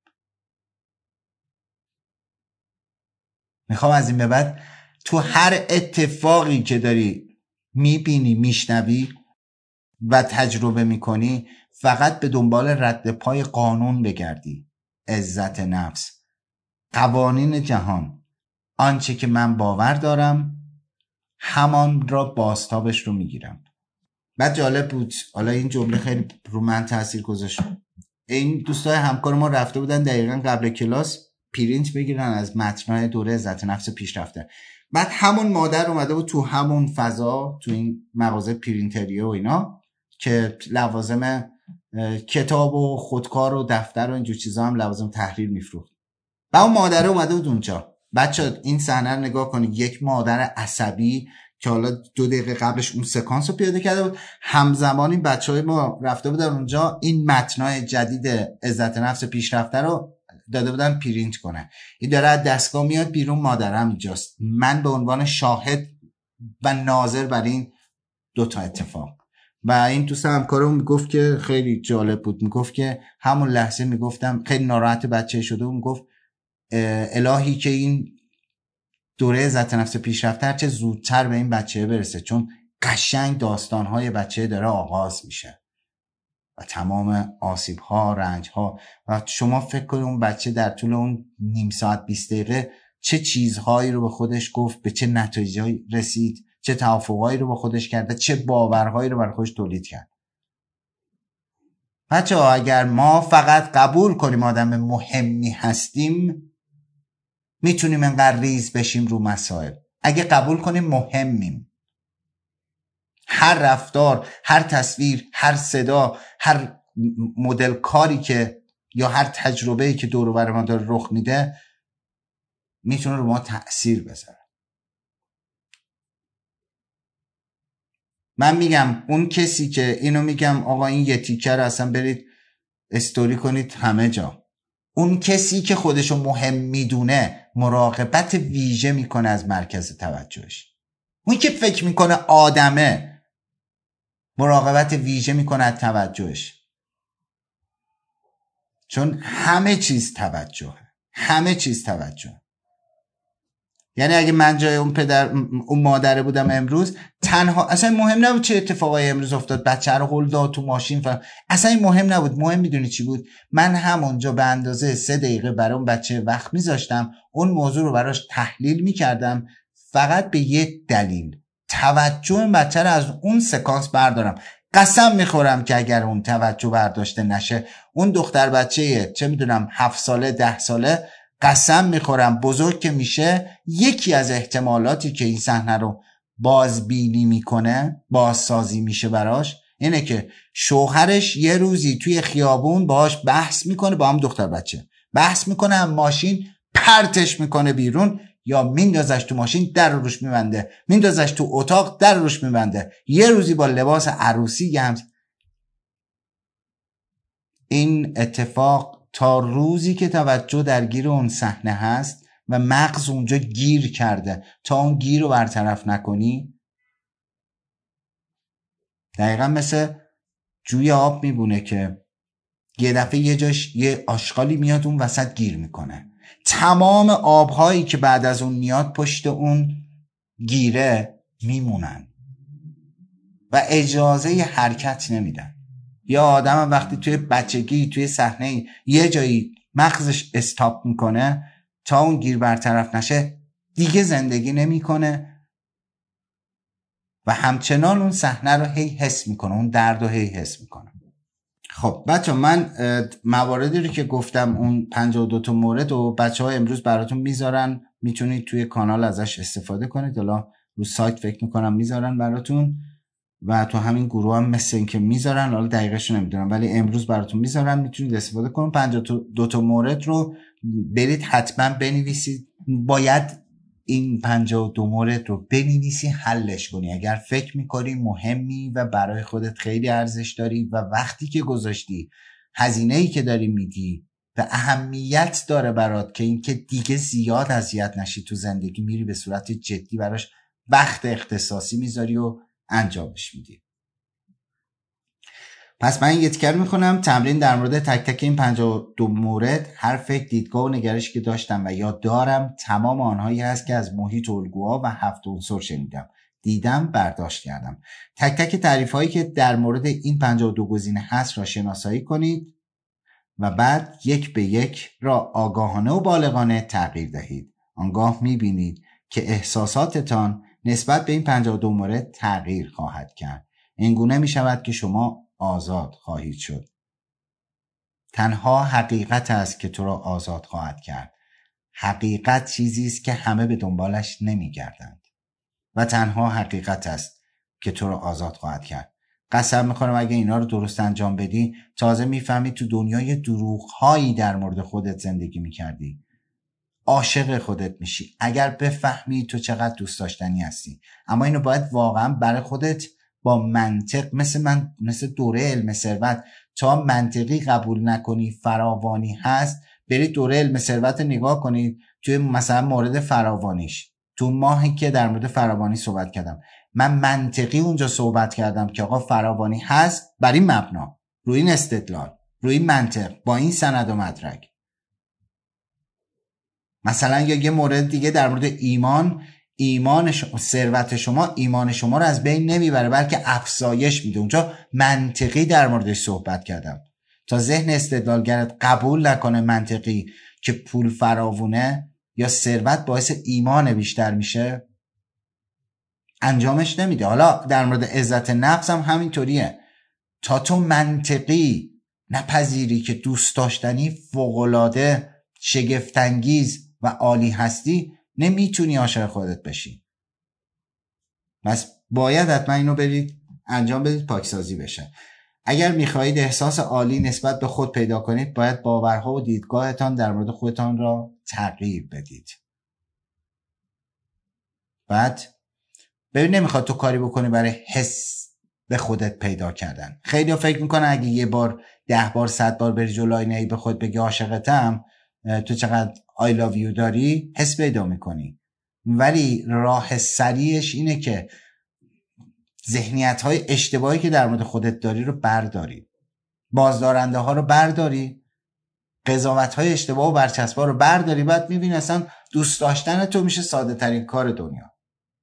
میخوام از این به بعد تو هر اتفاقی که داری میبینی، میشنوی و تجربه میکنی فقط به دنبال رد پای قانون بگردی. عزت نفس، قوانین جهان، آنچه که من باور دارم همان را بازتابش رو میگیرم. بعد جالب بود، حالا این جمله خیلی رو من تاثیر گذاشت. این دوستای همکار ما رفته بودن دقیقاً قبل کلاس پرینت بگیرن از متن‌های دوره عزت نفس پیشرفته. بعد همون مادر اومده بود تو همون فضا، تو این مغازه پرینتری و اینا که لوازم کتاب و خودکار و دفتر و اینجور چیزا هم لوازم تحریر میفروخت. و اون مادر اومده بود اونجا. بچه این صحنه رو نگاه کنید، یک مادر عصبی که حالا 2 دقیقه قبلش اون سکانس رو پیاده کرده بود، همزمان این بچهای ما رفته بودن اونجا این متنای جدید عزت نفس پیشرفته رو داده بودن پرینت کنه. این داره از دستگاه میاد بیرون، مادرم اینجاست. من به عنوان شاهد و ناظر بر این 2 تا اتفاق. و این دوست همکارم میگفت که خیلی جالب بود، میگفت که همون لحظه میگفتم خیلی ناراحت بچه شده و میگفت الهی که این دوره عزت نفس پیشرفته هر چه زودتر به این بچه برسه، چون قشنگ داستانهای بچه داره آغاز میشه و تمام آسیب‌ها، رنج‌ها. و شما فکر کنید اون بچه در طول اون نیم ساعت 20 دقیقه چه چیزهایی رو به خودش گفت، به چه نتایجی رسید، چه توافقهایی رو با خودش کرده، چه باورهایی رو برای خودش تولید کرد. بچه‌ها اگر ما فقط قبول کنیم آدم مهمی هستیم میتونیم انقدر ریز بشیم رو مسائل. اگه قبول کنیم مهمیم، هر رفتار، هر تصویر، هر صدا، هر مدل کاری که یا هر تجربه‌ای که دور و بر ما داره رخ میده میتونه رو ما تأثیر بذاره. من میگم اون کسی که اینو میگم آقا این یه تیکر اصلا برید استوری کنید همه جا، اون کسی که خودشو مهم میدونه مراقبت ویژه میکنه از مرکز توجهش. اون که فکر میکنه آدمه مراقبت ویژه میکنه از توجهش، چون همه چیز توجهه، همه چیز توجه. یعنی اگه من جای اون مادره بودم امروز، تنها اصلا مهم نبود چه اتفاقایی امروز افتاد، بچه رو هل داد تو ماشین اصلا این مهم نبود. مهم میدونی چی بود؟ من همونجا به اندازه 3 دقیقه برای اون بچه وقت میذاشتم، اون موضوع رو براش تحلیل میکردم، فقط به یک دلیل، توجه این بچه رو از اون سکانس بردارم. قسم میخورم که اگر اون توجه برداشته نشه، اون دختر بچه چه میدونم 7 ساله 10 ساله، قسم میخورم بزرگ که میشه، یکی از احتمالاتی که این صحنه رو بازبینی میکنه، بازسازی میشه براش، اینه که شوهرش یه روزی توی خیابون باهاش بحث میکنه، با هم دختر بچه بحث میکنه، هم ماشین پرتش میکنه بیرون، یا میندازش تو ماشین در روش میبنده، میندازش تو اتاق در روش میبنده. یه روزی با لباس عروسی هم. این اتفاق تا روزی که توجه درگیر اون صحنه هست و مغز اونجا گیر کرده، تا اون گیر رو برطرف نکنی دقیقا مثل جوی آب میبونه که یه دفعه یه جاش یه آشغالی میاد اون وسط گیر میکنه، تمام آبهایی که بعد از اون میاد پشت اون گیره میمونن. و اجازه حرکت نمیدن. یا آدم وقتی توی بچگی توی صحنه یه جایی مغزش استاپ میکنه تا اون گیر برطرف نشه دیگه زندگی نمیکنه و همچنان اون صحنه رو هی حس میکنه، اون درد رو هی حس میکنه. خب بچه من مواردی رو که گفتم اون 52 تا مورد و بچه ها امروز براتون میذارن، میتونید توی کانال ازش استفاده کنید. حالا رو سایت فکر میکنم میذارن براتون و تو همین گروه هم مثل این که میذارن، حالا دقیقش رو نمیدونم ولی امروز براتون میذارن، میتونید استفاده کنید. 52 تا مورد رو برید حتما بنویسید. باید این 52 مورد رو بنویسی حلش کنی. اگر فکر میکنی مهمی و برای خودت خیلی ارزش داری و وقتی که گذاشتی، هزینه‌ای که داری میدی و اهمیت داره برات که این که دیگه زیاد اذیت نشی تو زندگی، میری به صورت جدی براش وقت اختصاصی میذاری و انجامش میدی. پس من یه تیکر میکنم تمرین در مورد تک تک این 52 مورد. هر فکر، دیدگاه و نگرشی که داشتم و یا دارم تمام آنهایی هست که از محیط الگوها و 7 عنصر شنیدم، دیدم، برداشت کردم. تک تک تعریف هایی که در مورد این 52 گزینه هست را شناسایی کنید و بعد یک به یک را آگاهانه و بالغانه تغییر دهید. آنگاه میبینید که احساساتتان نسبت به این 52 مورد تغییر خواهد کرد. اینگونه میشود که شما آزاد خواهید شد. تنها حقیقت است که تو را آزاد خواهد کرد. حقیقت چیزی است که همه به دنبالش نمیگردند و تنها حقیقت است که تو را آزاد خواهد کرد. قسم میخورم اگه اینا رو درست انجام بدی تازه میفهمی تو دنیای دروغ‌هایی در مورد خودت زندگی میکردی. عاشق خودت میشی اگر بفهمی تو چقدر دوست داشتنی هستی. اما اینو باید واقعا برای خودت با منطق، مثل دوره علم ثروت، تا منطقی قبول نکنی فراوانی هست، برید دوره علم ثروت نگاه کنید. توی مثلا مورد فراوانیش، تو ماهی که در مورد فراوانی صحبت کردم، من منطقی اونجا صحبت کردم که آقا فراوانی هست بر این مبنا، روی این استدلال، روی این منطق، با این سند و مدرک. مثلا یا یه مورد دیگه در مورد ایمان ثروت شما ایمان شما رو از بین نمیبره بلکه افزایش میده. اونجا منطقی در موردش صحبت کردم. تا ذهن استدلالگرت قبول نکنه منطقی که پول فراوونه یا ثروت باعث ایمان بیشتر میشه، انجامش نمیده. حالا در مورد عزت نفس هم همینطوریه. تا تو منطقی نپذیری که دوست داشتنی، فوق‌العاده، شگفت‌انگیز و عالی هستی، نمیتونی عاشق خودت بشی. بس باید حتما اینو برید انجام بدید پاکسازی بشه. اگر میخواهید احساس عالی نسبت به خود پیدا کنید باید باورها و دیدگاهتان در مورد خودتان را تغییر بدید. بعد ببین نمیخواد تو کاری بکنی برای حس به خودت پیدا کردن. خیلی ها فکر میکنن اگه یه بار 10 بار 100 بار بری جلو آینه به خود بگی عاشقتم، تو چقدر I love you داری، حس پیدا میکنی. ولی راه سریعش اینه که ذهنیت های اشتباهی که در مورد خودت داری رو برداری، بازدارنده ها رو برداری، قضاوت های اشتباه و برچسبا رو برداری. بعد میبینی اصلا دوست داشتن تو میشه ساده ترین کار دنیا.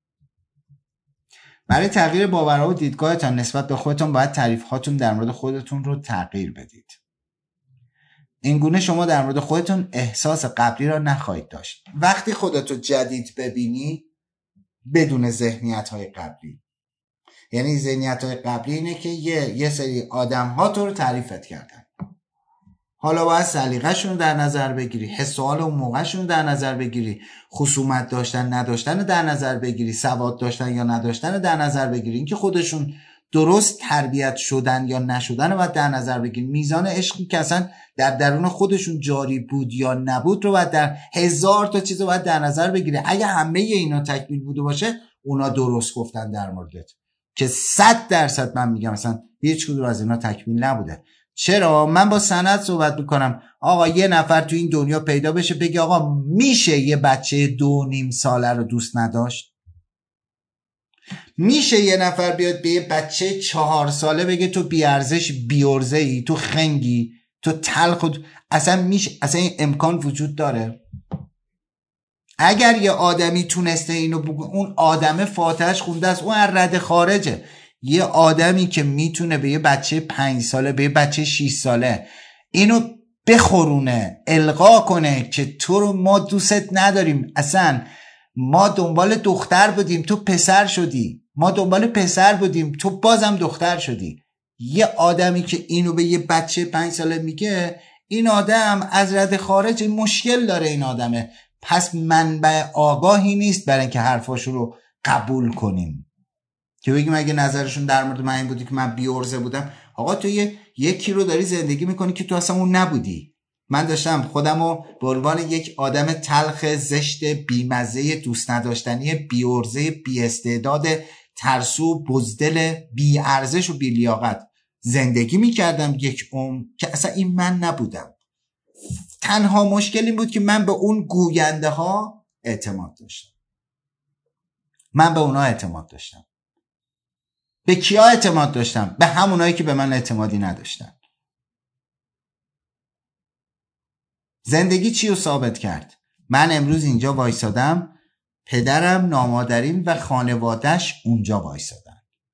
برای تغییر باورها و دیدگاهتان نسبت به خودتون باید تعریف هاتون در مورد خودتون رو تغییر بدید. اینگونه شما در مورد خودتون احساس قبلی را نخواهید داشت. وقتی خودتو جدید ببینی بدون ذهنیت های قبلی، یعنی ذهنیت های قبلی اینه که یه سری آدم ها تو رو تعریفت کردن، حالا باید سلیقه‌شون رو در نظر بگیری، حس و حال اون موقعشون رو در نظر بگیری، خصومت داشتن نداشتن رو در نظر بگیری، سواد داشتن یا نداشتن رو در نظر بگیری، اینکه خودشون درست تربیت شدن یا نشدن رو باید در نظر بگیری، میزان عشقی که اصلا در درون خودشون جاری بود یا نبود رو باید در 1000 تا چیز رو باید در نظر بگیری. اگه همه اینا تکمیل بوده باشه اونا درست گفتن در موردت، که 100% من میگم مثلا هیچ کدوم از اینا تکمیل نبوده. چرا؟ من با سند صحبت میکنم. آقا یه نفر تو این دنیا پیدا بشه بگه آقا میشه یه بچه 2.5 ساله رو دوست نداشت؟ میشه یه نفر بیاد به یه بچه 4 ساله بگه تو بیارزش، بیارزه‌ای، تو خنگی، تو تلخ؟ اصلا میشه؟ اصلا این امکان وجود داره؟ اگر یه آدمی تونسته اینو بگه، اون آدم فاتحش خونده است، اون از رد خارجه. یه آدمی که میتونه به یه بچه 5 ساله، به یه بچه 6 ساله اینو بخورونه، القا کنه که تو رو ما دوست نداریم، اصلا ما دنبال دختر بودیم تو پسر شدی، ما دنبال پسر بودیم تو بازم دختر شدی. یه آدمی که اینو به یه بچه 5 ساله میگه، این آدم از رده خارج مشکل داره. این آدمه پس منبع آگاهی نیست برای اینکه حرفاشو رو قبول کنیم که بگیم اگه نظرشون در مورد من این بودی که من بی‌عرضه بودم. آقا تو یکی رو داری زندگی میکنی که تو اصلا اون نبودی. من داشتم خودمو به عنوان یک آدم تلخ، زشت، بیمزه، دوست نداشتنی، بی‌عرضه، بی‌استعداد، ترسو، بزدل، بی‌ارزش و بی‌لیاقت زندگی میکردم یک عمر که اصلا این من نبودم. تنها مشکل این بود که من به اون گوینده ها اعتماد داشتم. من به اونا اعتماد داشتم. به کیا اعتماد داشتم؟ به همونایی که به من اعتمادی نداشتن. زندگی چی رو ثابت کرد؟ من امروز اینجا وایسادم، پدرم، نامادریم و خانوادهش اونجا وایسادن.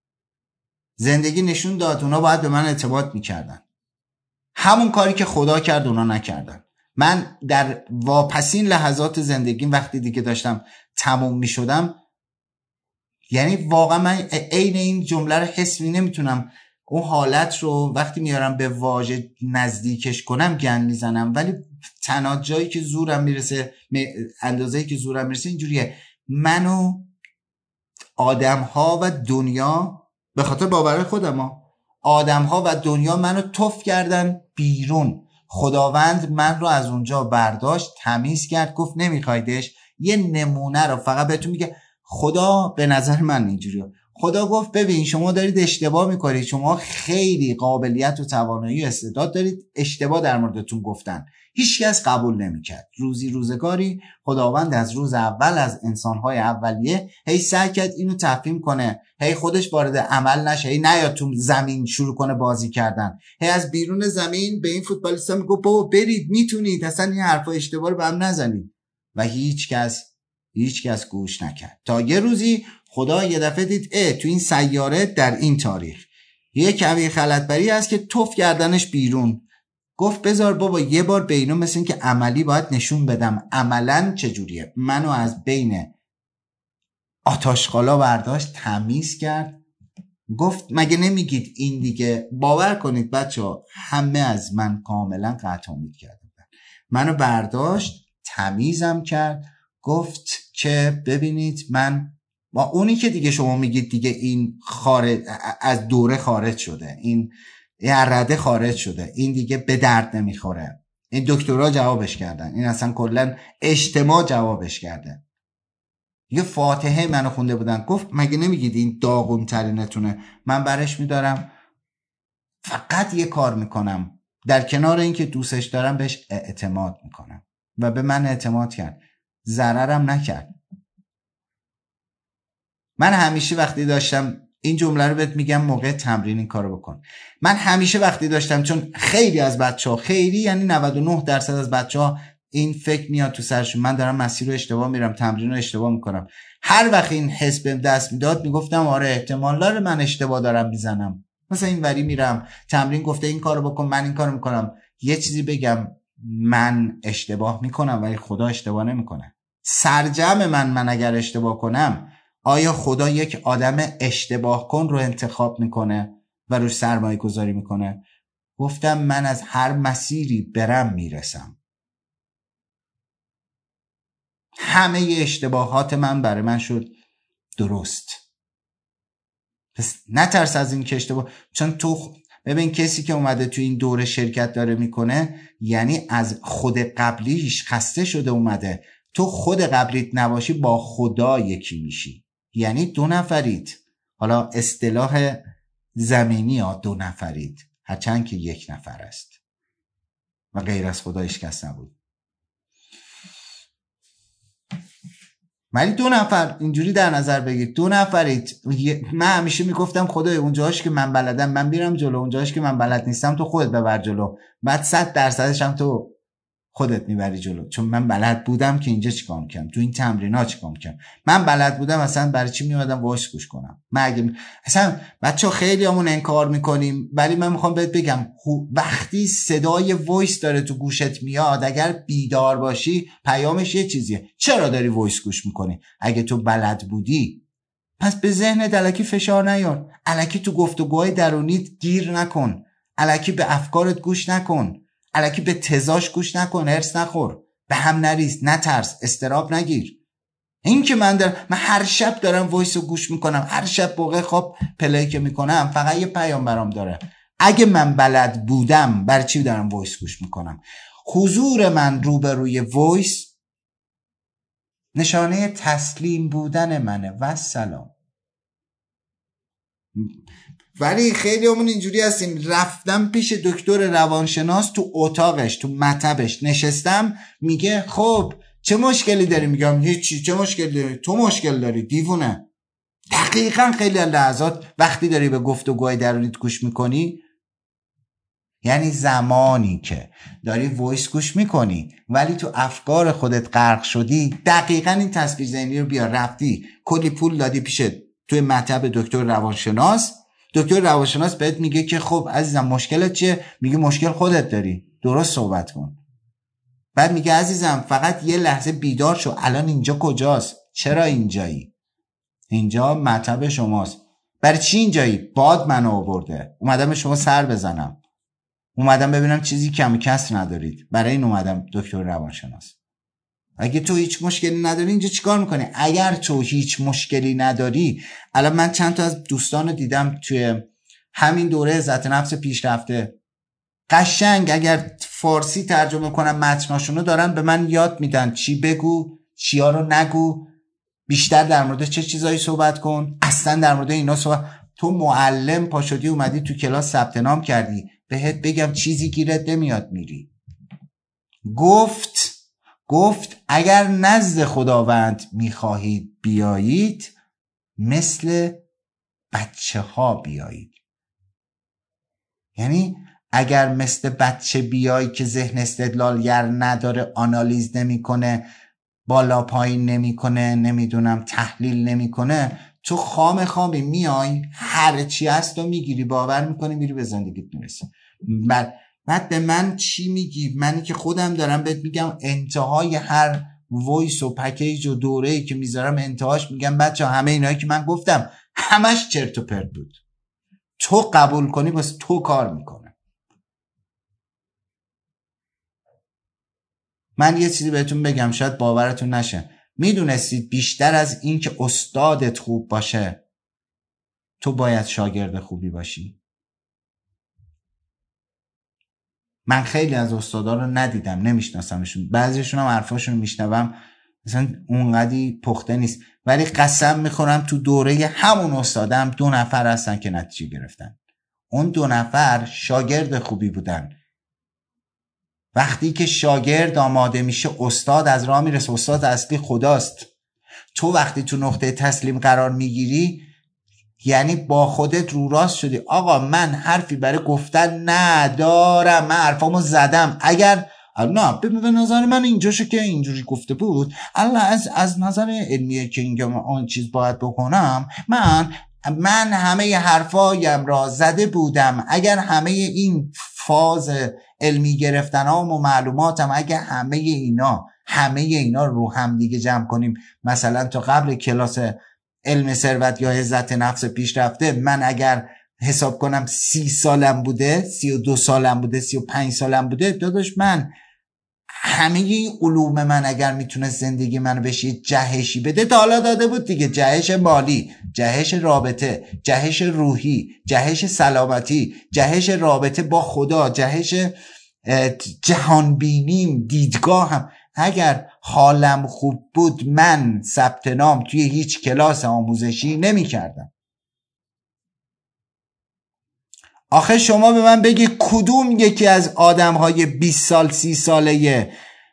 زندگی نشون داد اونا باید به من اعتماد میکردن. همون کاری که خدا کرد اونا نکردن. من در واپسین لحظات زندگیم وقتی دیگه داشتم تموم میشدم، یعنی واقعا من عین این جمله رو حس نمیتونم اون حالت رو وقتی میارم به واژه نزدیکش کنم گند میزنم، ولی تنها جایی که زورم میرسه، اندازه‌ای که زورم میرسه اینجوریه. منو آدم‌ها و دنیا، به خاطر باور خودم، آدم‌ها و دنیا منو تف کردن بیرون. خداوند من رو از اونجا برداشت، تمیز کرد، گفت نمیخوایدش. یه نمونه رو فقط بهتون میگه. خدا به نظر من اینجوریه. خدا گفت ببین شما دارید اشتباه میکنید، شما خیلی قابلیت و توانایی و استعداد دارید، اشتباه در موردتون گفتن. هیچ کس قبول نمیکرد. روزگاری خداوند از روز اول از انسانهای اولیه هی سعی کرد اینو تفهیم کنه، هی خودش وارد عمل نشه، هی نیاد تو زمین شروع کنه بازی کردن، هی از بیرون زمین به این فوتبالیستا میگه بابا برید، میتونید، اصلا این حرفا اشتباه رو به هم نزنید. و هیچ کس گوش نکرد. تا یه روزی خدا یه دفعه دید تو این سیاره در این تاریخ یه کمی خلطبری هست که توف کردنش بیرون. گفت بذار بابا یه بار به اینو مثل این که عملی باید نشون بدم عملاً چجوریه. منو از بین آتاشخالا برداشت، تمیز کرد، گفت مگه نمیگید این دیگه؟ باور کنید بچه‌ها همه از من کاملا قطع امید کردن. منو برداشت، تمیزم کرد، گفت که ببینید من با اونی که دیگه شما میگید دیگه این خارج از دوره خارج شده، این رده خارج شده، این دیگه به درد نمیخوره، این دکترها جوابش کردن، این اصلا کلا اجتماع جوابش کرده. یه فاتحه منو خونده بودن. گفت مگه نمیگید این داغون ترینتونه؟ من برش میدارم، فقط یه کار میکنم، در کنار اینکه دوستش دارم بهش اعتماد میکنم. و به من اعتماد کرد، ضررم نکرد. من همیشه وقتی داشتم این جمله رو بهت میگم موقع تمرین این کارو بکن. من همیشه وقتی داشتم، چون خیلی از بچه‌ها، خیلی یعنی 99% از بچه‌ها این فکر میاد تو سرشون من دارم مسیر رو اشتباه میرم، تمرین رو اشتباه میکنم. هر وقت این حس بهم دست میداد میگفتم آره احتمال داره من اشتباه دارم میزنم، مثلا این وری میرم تمرین گفته این کارو بکن، من این کارو میکنم. یه چیزی بگم، من اشتباه میکنم ولی خدا اشتباه نمیکنه. سرجم من اگر اشتباه کنم، آیا خدا یک آدم اشتباه کن رو انتخاب میکنه و روش سرمایه گذاری میکنه؟ گفتم من از هر مسیری برم میرسم. همه اشتباهات من برای من شد درست. پس نترس از این که اشتباه، چون تو ببین کسی که اومده تو این دوره شرکت داره میکنه یعنی از خود قبلیش خسته شده اومده. تو خود قبلیت نباشی با خدا یکی میشی، یعنی 2 نفرید. حالا اصطلاح زمینی ها 2 نفرید، هرچند که 1 نفر است و غیر از خدا هیچ کس نبود. ولی 2 نفر اینجوری در نظر بگید، 2 نفرید. من همیشه میگفتم خدای اونجاش که من بلدم من میرم جلو، اونجاش که من بلد نیستم تو خودت ببر جلو، بعد 100% هم تو خودت میبری جلو. چون من بلد بودم که اینجا چیکار میکنم، تو این تمرین‌ها چیکار میکنم. من بلد بودم اصلا برای چی میومدم وایس گوش کنم. اصلا بچه‌ها خیلی همون انکار میکنیم، ولی من میخوام بهت بگم وقتی صدای وایس داره تو گوشت میاد، اگر بیدار باشی پیامش یه چیزیه. چرا داری وایس گوش میکنی؟ اگه تو بلد بودی پس به ذهنت الکی فشار نیار، الکی تو گفتگوهای درونیت گیر نکن، الکی به افکارت گوش نکن، الکی به تزاش گوش نکن، هرس نخور، به هم نریز، نترس، استراب نگیر. این که من هر شب دارم وایس رو گوش میکنم، هر شب موقع خواب پلی که میکنم، فقط یه پیام برام داره. اگه من بلد بودم برای چی دارم وایس گوش میکنم؟ حضور من روبروی وایس نشانه تسلیم بودن منه و سلام. ولی خیلی همون اینجوری هستیم، رفتم پیش دکتر روانشناس، تو اتاقش تو مطبش نشستم، میگه خب چه مشکلی داری؟ میگم هیچی. چه مشکلی داری؟ تو مشکل داری دیوونه. دقیقاً خیلی لحظات وقتی داری به گفتگوهای درونیت گوش میکنی، یعنی زمانی که داری وایس گوش میکنی ولی تو افکار خودت غرق شدی، دقیقاً این تصویر ذهنی رو بیار. رفتی کلی پول دادی پیش توی مطب دکتر روانشناس، دکتر روانشناس بهت میگه که خب عزیزم مشکلت چیه؟ میگه مشکل خودت داری، درست صحبت کن. بعد میگه عزیزم فقط یه لحظه بیدار شو، الان اینجا کجاست؟ چرا اینجایی؟ اینجا مطب شماست. برای چی اینجایی؟ باد منو آورده، اومدم به شما سر بزنم، اومدم ببینم چیزی کمی کسر ندارید، برای این اومدم دکتر روانشناس. اگه تو هیچ مشکلی نداری اینجا چیکار میکنی؟ اگر تو هیچ مشکلی نداری، الان من چند تا از دوستان رو دیدم توی همین دوره عزت نفس پیشرفته، قشنگ اگر فارسی ترجمه کنم متناشونو دارن به من یاد میدن چی بگو، چیا رو نگو، بیشتر در مورد چه چیزایی صحبت کن، اصلا در مورد اینا صحبت. تو معلم پاشدی اومدی تو کلاس ثبت نام کردی، بهت بگم چیزی گیرت نمیاد میری. گفت اگر نزد خداوند میخواهید بیایید مثل بچه ها بیایید. یعنی اگر مثل بچه بیایی که ذهن استدلالگر نداره، آنالیز نمیکنه، بالا پایین نمیکنه، نمیدونم تحلیل نمیکنه، تو خامی میای هر چی هست و میگیری، باور میکنی، میری به زندگیت میرسی. بعد به من چی میگی؟ منی که خودم دارم بهت میگم انتهای هر وایس و پکیج و دوره‌ای که میذارم انتهاش میگم بچه همه اینایی که من گفتم همش چرت و پرت بود، تو قبول کنی واسه تو کار میکنه. من یه چیزی بهتون بگم شاید باورتون نشه، میدونستید بیشتر از این که استادت خوب باشه تو باید شاگرد خوبی باشی؟ من خیلی از استادا رو ندیدم، نمیشناسمشون، بعضیشون هم حرفاشون میشنوم مثلا اونقدی پخته نیست، ولی قسم میخورم تو دوره همون استادم 2 نفر هستن که نتیجه گرفتن. اون 2 نفر شاگرد خوبی بودن. وقتی که شاگرد آماده میشه استاد از راه میرسه. استاد اصلی خداست. تو وقتی تو نقطه تسلیم قرار میگیری یعنی با خودت رو راست شدی. آقا من حرفی برای گفتن ندارم، من حرفامو زدم. اگر نه به نظر من اینجاشو که اینجوری گفته بود، الله از نظر علمیه که اینجا آن چیز باید بکنم، من همه حرفایم را زده بودم. اگر همه این فاز علمی گرفتنام و معلوماتم، اگر همه اینا رو هم دیگه جمع کنیم، مثلا تا قبل کلاس علم ثروت یا عزت نفس پیشرفته، من اگر حساب کنم 30 سالم بوده، 32 سالم بوده، 35 سالم بوده، داداش من همه این علوم من اگر میتونه زندگی منو بشه جهشی بده تا حالا داده بود دیگه. جهش مالی، جهش رابطه، جهش روحی، جهش سلامتی، جهش رابطه با خدا، جهش جهانبینیم، دیدگاهم. اگر حالم خوب بود من ثبت نام توی هیچ کلاس آموزشی نمی کردم. آخه شما به من بگی کدوم یکی از آدمهای 20 سال 30 ساله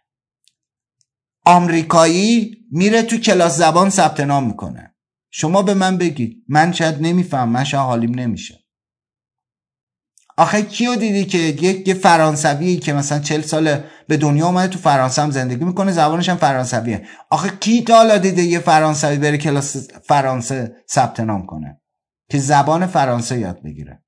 آمریکایی میره تو کلاس زبان ثبت نام میکنه؟ شما به من بگید. من شاید نمیفهم، من شاید حالیم نمیشه. آخه کیو دیدی که یک فرانسوی که مثلا 40 سال به دنیا اومده تو فرانسه هم زندگی میکنه، زبانش هم فرانسویه، آخه کی تا حالا دیده یه فرانسوی بره کلاس فرانسه ثبت نام کنه که زبان فرانسه یاد بگیره؟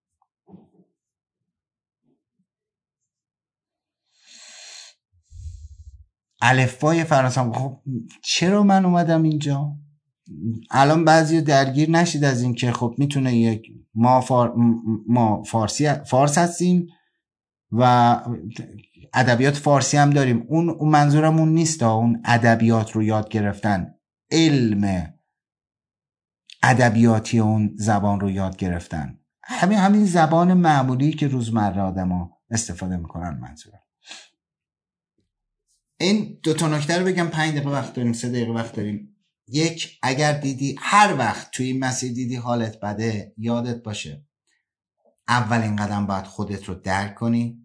الفبای فرانسه. خب چرا من اومدم اینجا؟ الان بعضی درگیر نشید از این که خب میتونه یک ما فارس هستیم و ادبیات فارسی هم داریم. اون منظورم اون نیست، اون ادبیات رو یاد گرفتن، علم ادبیاتی اون زبان رو یاد گرفتن، همین زبان معمولی که روزمره آدما استفاده میکنن. منظورم این دو تا نکته رو بگم. 5 دقیقه وقت داریم، 3 دقیقه وقت داریم. یک، اگر دیدی هر وقت توی این مسیر دیدی حالت بده، یادت باشه اولین قدم باید خودت رو درک کنی.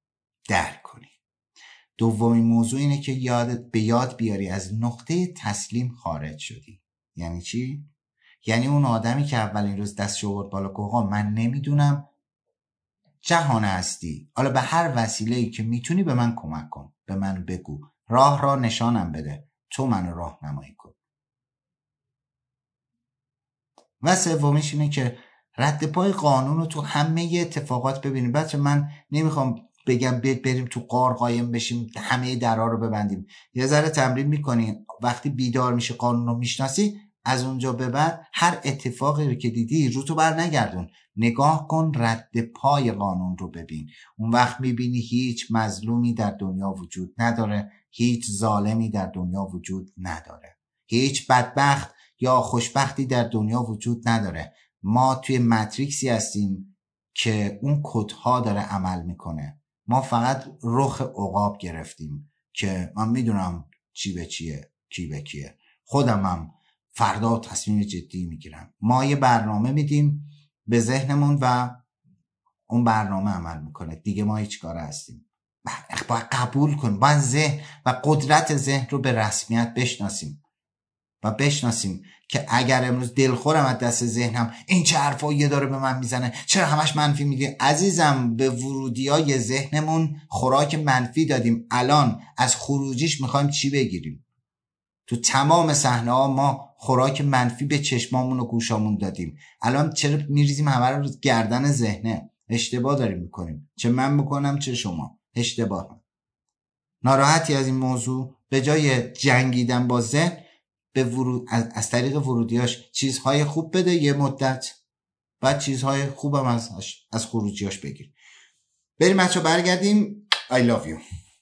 دومین موضوع اینه که به یاد بیاری از نقطه تسلیم خارج شدی. یعنی چی؟ یعنی اون آدمی که اولین روز دستش آورد بالا که آقا من نمیدونم، جهان هستی، حالا به هر وسیله‌ای که میتونی به من کمک کن، به من بگو، راه نشانم بده، تو منو راهنمایی کن. و سومیش اینه که رد پای قانون رو تو همه اتفاقات ببینیم. بچه من نمیخوام بگم بریم تو غار قایم بشیم، همه درها رو ببندیم. یه ذره تمرین میکنین، وقتی بیدار میشه قانون رو میشناسی، از اونجا به بعد هر اتفاقی رو که دیدی رو تو بر نگردون، نگاه کن، رد پای قانون رو ببین. اون وقت میبینی هیچ مظلومی در دنیا وجود نداره، هیچ ظالمی در دنیا وجود نداره، هیچ بدبخت یا خوشبختی در دنیا وجود نداره. ما توی ماتریکسی هستیم که اون کدها داره عمل میکنه. ما فقط رخ عقاب گرفتیم که من میدونم چی به چیه، کی به کیه. خودم هم فردا تصمیم جدی میگیرم. ما یه برنامه میدیم به ذهنمون و اون برنامه عمل میکنه دیگه. ما هیچ کاره هستیم. باید قبول کنیم، باید ذهن و قدرت ذهن رو به رسمیت بشناسیم و بشناسیم که اگر امروز دلخورم از دست ذهنم، این چه حرفاییه داره به من میزنه، چرا همش منفی میگه. عزیزم، به ورودیای ذهنمون خوراک منفی دادیم، الان از خروجیش میخوایم چی بگیریم؟ تو تمام صحنه ها ما خوراک منفی به چشمامون و گوشامون دادیم. الان چرا میریزیم همه رو گردن ذهنه؟ اشتباه داریم میکنیم، چه من میکنم چه شما. اشتباه. ناراحتی از این موضوع؟ به جای جنگیدن با ذهن، از طریق ورودیاش چیزهای خوب بده یه مدت، بعد چیزهای خوبم از خروجیاش بگیر. بریم بچه برگردیم. I love you.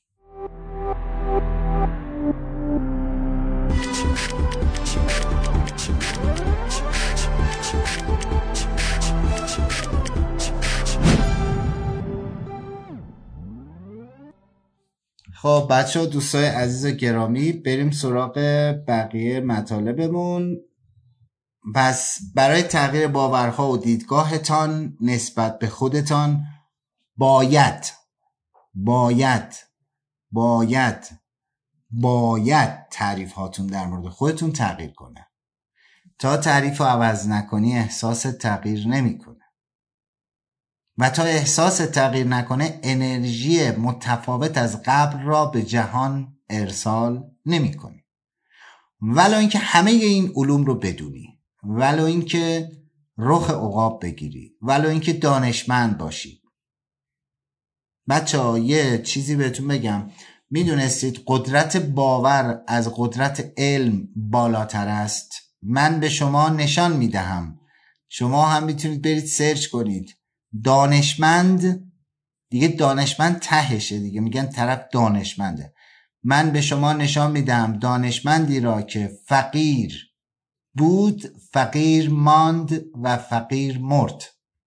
خب بچه ها، دوستای عزیز و گرامی، بریم سراغ بقیه مطالبمون. پس برای تغییر باورها و دیدگاهتان نسبت به خودتان باید تعریف هاتون در مورد خودتون تغییر کنه. تا تعریف رو عوض نکنی احساس تغییر نمیکنه. و تا احساس تغییر نکنه انرژی متفاوت از قبل را به جهان ارسال نمی‌کنی. ولو اینکه همه این علوم رو بدونی، ولو اینکه رخ عقاب بگیری، ولو اینکه دانشمند باشی. بچه‌ها یه چیزی بهتون بگم، میدونستید قدرت باور از قدرت علم بالاتر است؟ من به شما نشان میدهم، شما هم میتونید برید سرچ کنید. دانشمند دیگه، دانشمند تهشه دیگه، میگن طرف دانشمنده. من به شما نشان میدم دانشمندی را که فقیر بود، فقیر ماند و فقیر مرد.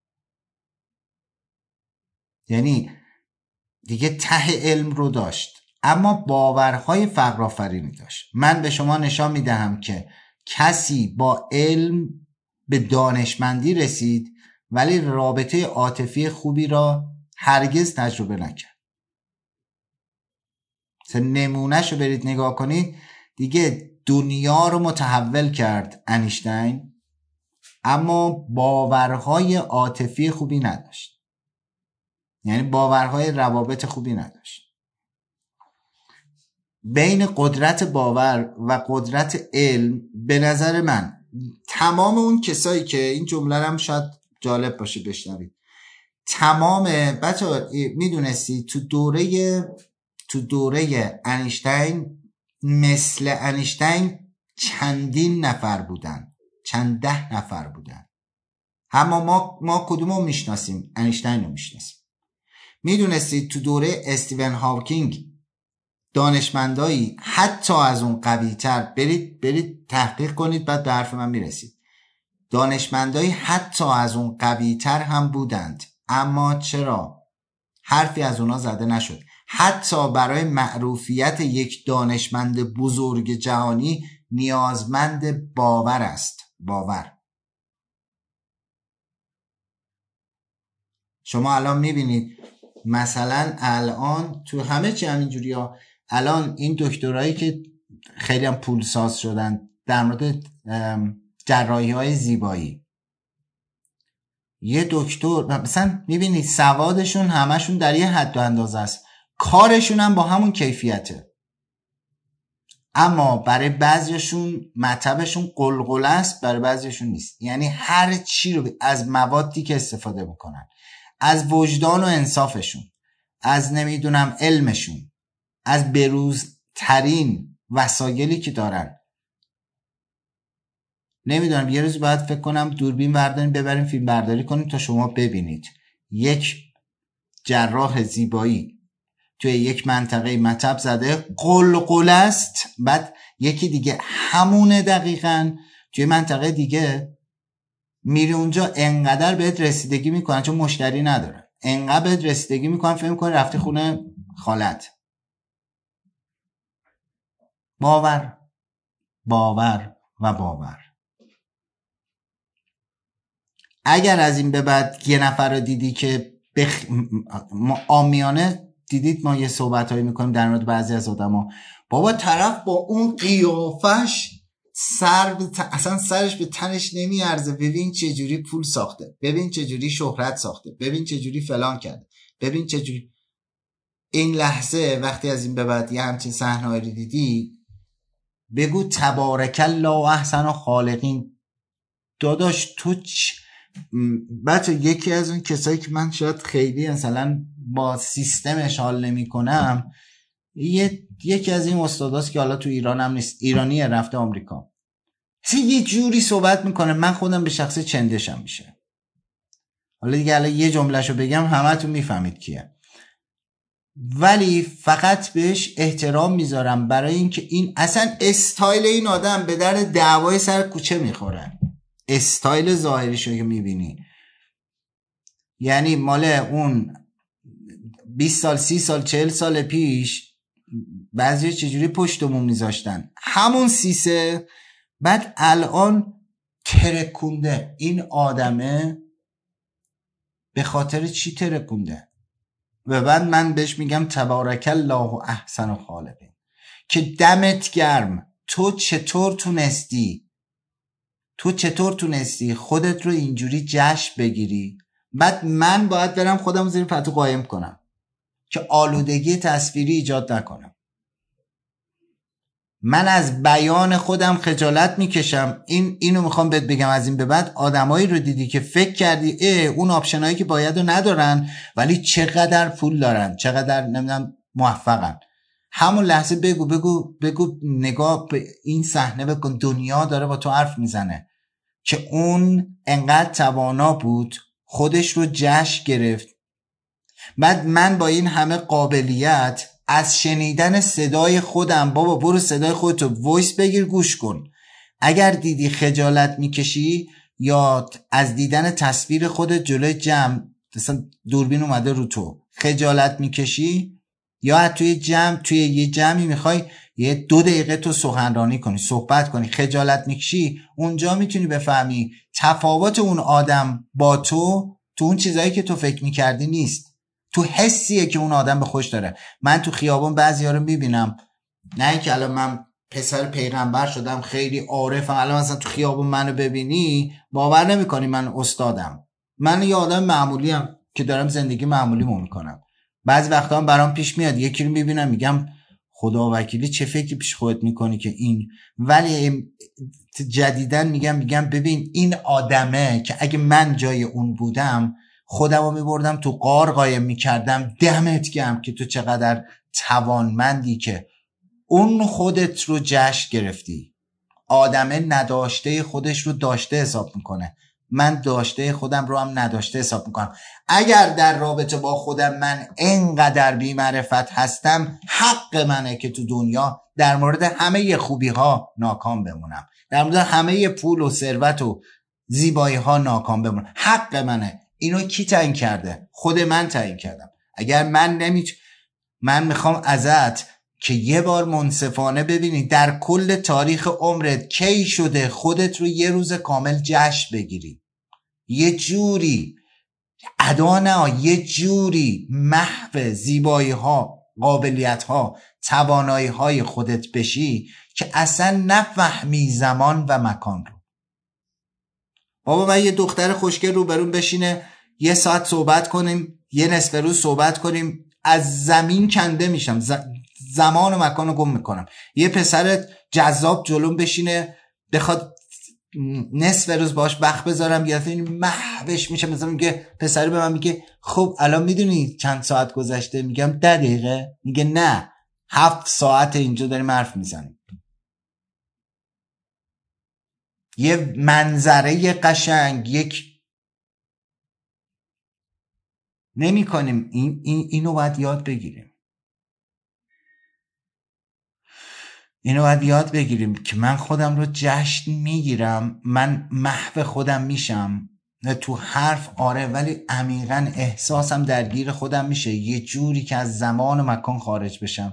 یعنی دیگه ته علم رو داشت اما باورهای فقر آفرینی داشت. من به شما نشان میدهم که کسی با علم به دانشمندی رسید ولی رابطه عاطفی خوبی را هرگز تجربه نکرد. نمونهشو برید نگاه کنید دیگه. دنیا رو متحول کرد انیشتین اما باورهای عاطفی خوبی نداشت. یعنی باورهای روابط خوبی نداشت. بین قدرت باور و قدرت علم به نظر من تمام اون کسایی که این جمله هم شاید جالب باشه بشنوید، تمام بچه‌ها میدونستی تو دوره انیشتین مثل انیشتین چندین نفر بودن، چند ده نفر بودن. اما ما کدومو میشناسیم؟ انیشتین رو میشناسیم. میدونستی تو دوره استیون هاوکینگ دانشمندایی حتی از اون قوی تر، برید تحقیق کنید بعد به حرف من میرسید، دانشمندایی حتی از اون قوی تر هم بودند، اما چرا حرفی از اونا زده نشد؟ حتی برای معروفیت یک دانشمند بزرگ جهانی نیازمند باور است. باور. شما الان میبینید مثلا الان تو همه چی همینجوری ها، الان این دکترایی که خیلی هم پولساز شدن در مورد جراحی های زیبایی، یه دکتر مثلا میبینید سوادشون همشون در یه حد و اندازه است، کارشون هم با همون کیفیته، اما برای بعضیشون مطبشون قلقله است، برای بعضیشون نیست. یعنی هر چی رو از موادی که استفاده میکنن، از وجدان و انصافشون، از نمیدونم علمشون، از بروزترین وسایلی که دارن. نمیدونم یه روز باید فکر کنم دوربین برداریم ببریم فیلم برداری کنیم تا شما ببینید یک جراح زیبایی توی یک منطقه مطب زده قلقل است، بعد یکی دیگه همونه دقیقاً توی منطقه دیگه میری اونجا انقدر بهت رسیدگی میکنن چون مشتری ندارن، انقدر بهت رسیدگی میکنن فهم کنی رفتی خونه خالت. باور و باور. اگر از این به بعد یه نفر رو دیدی که عامیانه دیدید ما یه صحبتایی میکنیم در مورد بعضی از آدما، بابا طرف با اون قیافش اصلا سرش به تنش نمیارزه، ببین چه جوری پول ساخته، ببین چه جوری شهرت ساخته، ببین چه جوری فلان کرده، ببین چه جوری. این لحظه وقتی از این به بعد یه همچین صحنه‌ای رو دیدی بگو تبارک الله احسن الخالقین. داداش تو بچه یکی از اون کسایی که من شاید خیلی مثلا با سیستمش حال نمی کنم، یکی از این استاداست که حالا تو ایران هم نیست، ایرانیه رفته آمریکا، یه جوری صحبت میکنه من خودم به شخص چندشم میشه. حالا دیگه الان یه جملهشو بگم همتون میفهمید کیه، ولی فقط بهش احترام میذارم برای اینکه این اصلا استایل این آدم به در دعوای سر کوچه میخوره. استایل ظاهریشو که میبینی یعنی مال اون 20 سال 30 سال 40 سال پیش بعضی چجوری پشتمون میذاشتن همون سیسه، بعد الان ترکونده. این آدمه به خاطر چی ترکونده؟ و بعد من بهش میگم تبارک الله احسن الخالقین که دمت گرم. تو چطور تونستی خودت رو اینجوری جشن بگیری؟ بعد من باید برم خودم زیر پتو قایم کنم که آلودگی تصویری ایجاد نکنم. من از بیان خودم خجالت میکشم. اینو میخوام بهت بگم، از این به بعد آدمایی رو دیدی که فکر کردی اون آپشنایی که باید رو ندارن ولی چقدر پول دارن، چقدر نمیدونم موفقن، همون لحظه بگو نگاه به این صحنه بکن، دنیا داره با تو حرف میزنه که اون انقدر توانا بود خودش رو جشن گرفت. بعد من با این همه قابلیت از شنیدن صدای خودم، بابا برو صدای خودتو وایس بگیر گوش کن، اگر دیدی خجالت میکشی یا از دیدن تصویر خودت جلوی جمع مثلا دوربین اومده رو تو خجالت میکشی، یا توی یه جمعی میخوای یه 2 دقیقه تو سخنرانی کنی صحبت کنی خجالت میکشی، اونجا میتونی بفهمی تفاوت اون آدم با تو اون چیزایی که تو فکر میکردی نیست، تو حسیه که اون آدم به خوش داره. من تو خیابون بعضیا رو میبینم، نه اینکه الان من پسر پیغمبر شدم خیلی عارفم، الان مثلا تو خیابون منو ببینی باور نمیکنی من استادم، من یه آدم معمولی ام که دارم زندگی معمولیمو میکنم. بعضی وقتا هم برام پیش میاد یکی رو میبینم میگم خدا وکیلی چه فکری پیش خودت میکنی که این، ولی جدیدن میگم ببین این آدمه که اگه من جای اون بودم خودم رو میبردم تو غار قایم میکردم. دمت گرم که تو چقدر توانمندی که اون خودت رو جشن گرفتی. آدمه نداشته خودش رو داشته حساب میکنه، من داشته خودم رو هم نداشته حساب میکنم. اگر در رابطه با خودم من اینقدر بی معرفت هستم، حق منه که تو دنیا در مورد همه خوبی ها ناکام بمونم، در مورد همه پول و ثروت و زیبایی ها ناکام بمونم. حق منه. اینو کی تعیین کرده؟ خود من تعیین کردم. اگر من میخوام ازت که یه بار منصفانه ببینی در کل تاریخ عمرت کی شده خودت رو یه روز کامل جشن بگیری، یه جوری ادا نه، یه جوری محو زیبایی ها، قابلیت ها، توانایی های خودت بشی که اصلا نفهمی زمان و مکان رو. بابا من یه دختر خوشگل روبرون بشینه 1 ساعت صحبت کنیم، یه نصف روز صحبت کنیم، از زمین کنده میشم، زمان و مکان رو گم میکنم. یه پسر جذاب جلوم بشینه بخواد نصف روز باش وقت بذارم، یا این محوش میشه. مثلا میگه پسر به من میگه خب الان میدونی چند ساعت گذشته؟ میگم 10 دقیقه. میگه نه 7 ساعت اینجا داریم حرف میزنیم. یه منظره قشنگ یک نمی کنیم. اینو باید یاد بگیریم. اینو باید یاد بگیریم که من خودم رو جشن میگیرم، من محو خودم میشم تو حرف آره، ولی عمیقا احساسم درگیر خودم میشه، یه جوری که از زمان و مکان خارج بشم.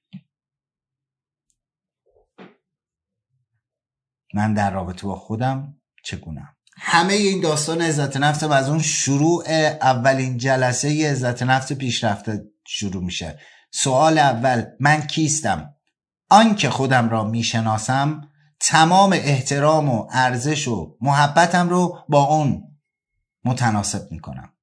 من در رابطه با خودم چگونم؟ همه این داستان عزت نفس از اون شروع اولین جلسه عزت نفس پیشرفته شروع میشه. سوال اول من کیستم؟ آنکه خودم را میشناسم تمام احترام و ارزش و محبتم رو با اون متناسب میکنم.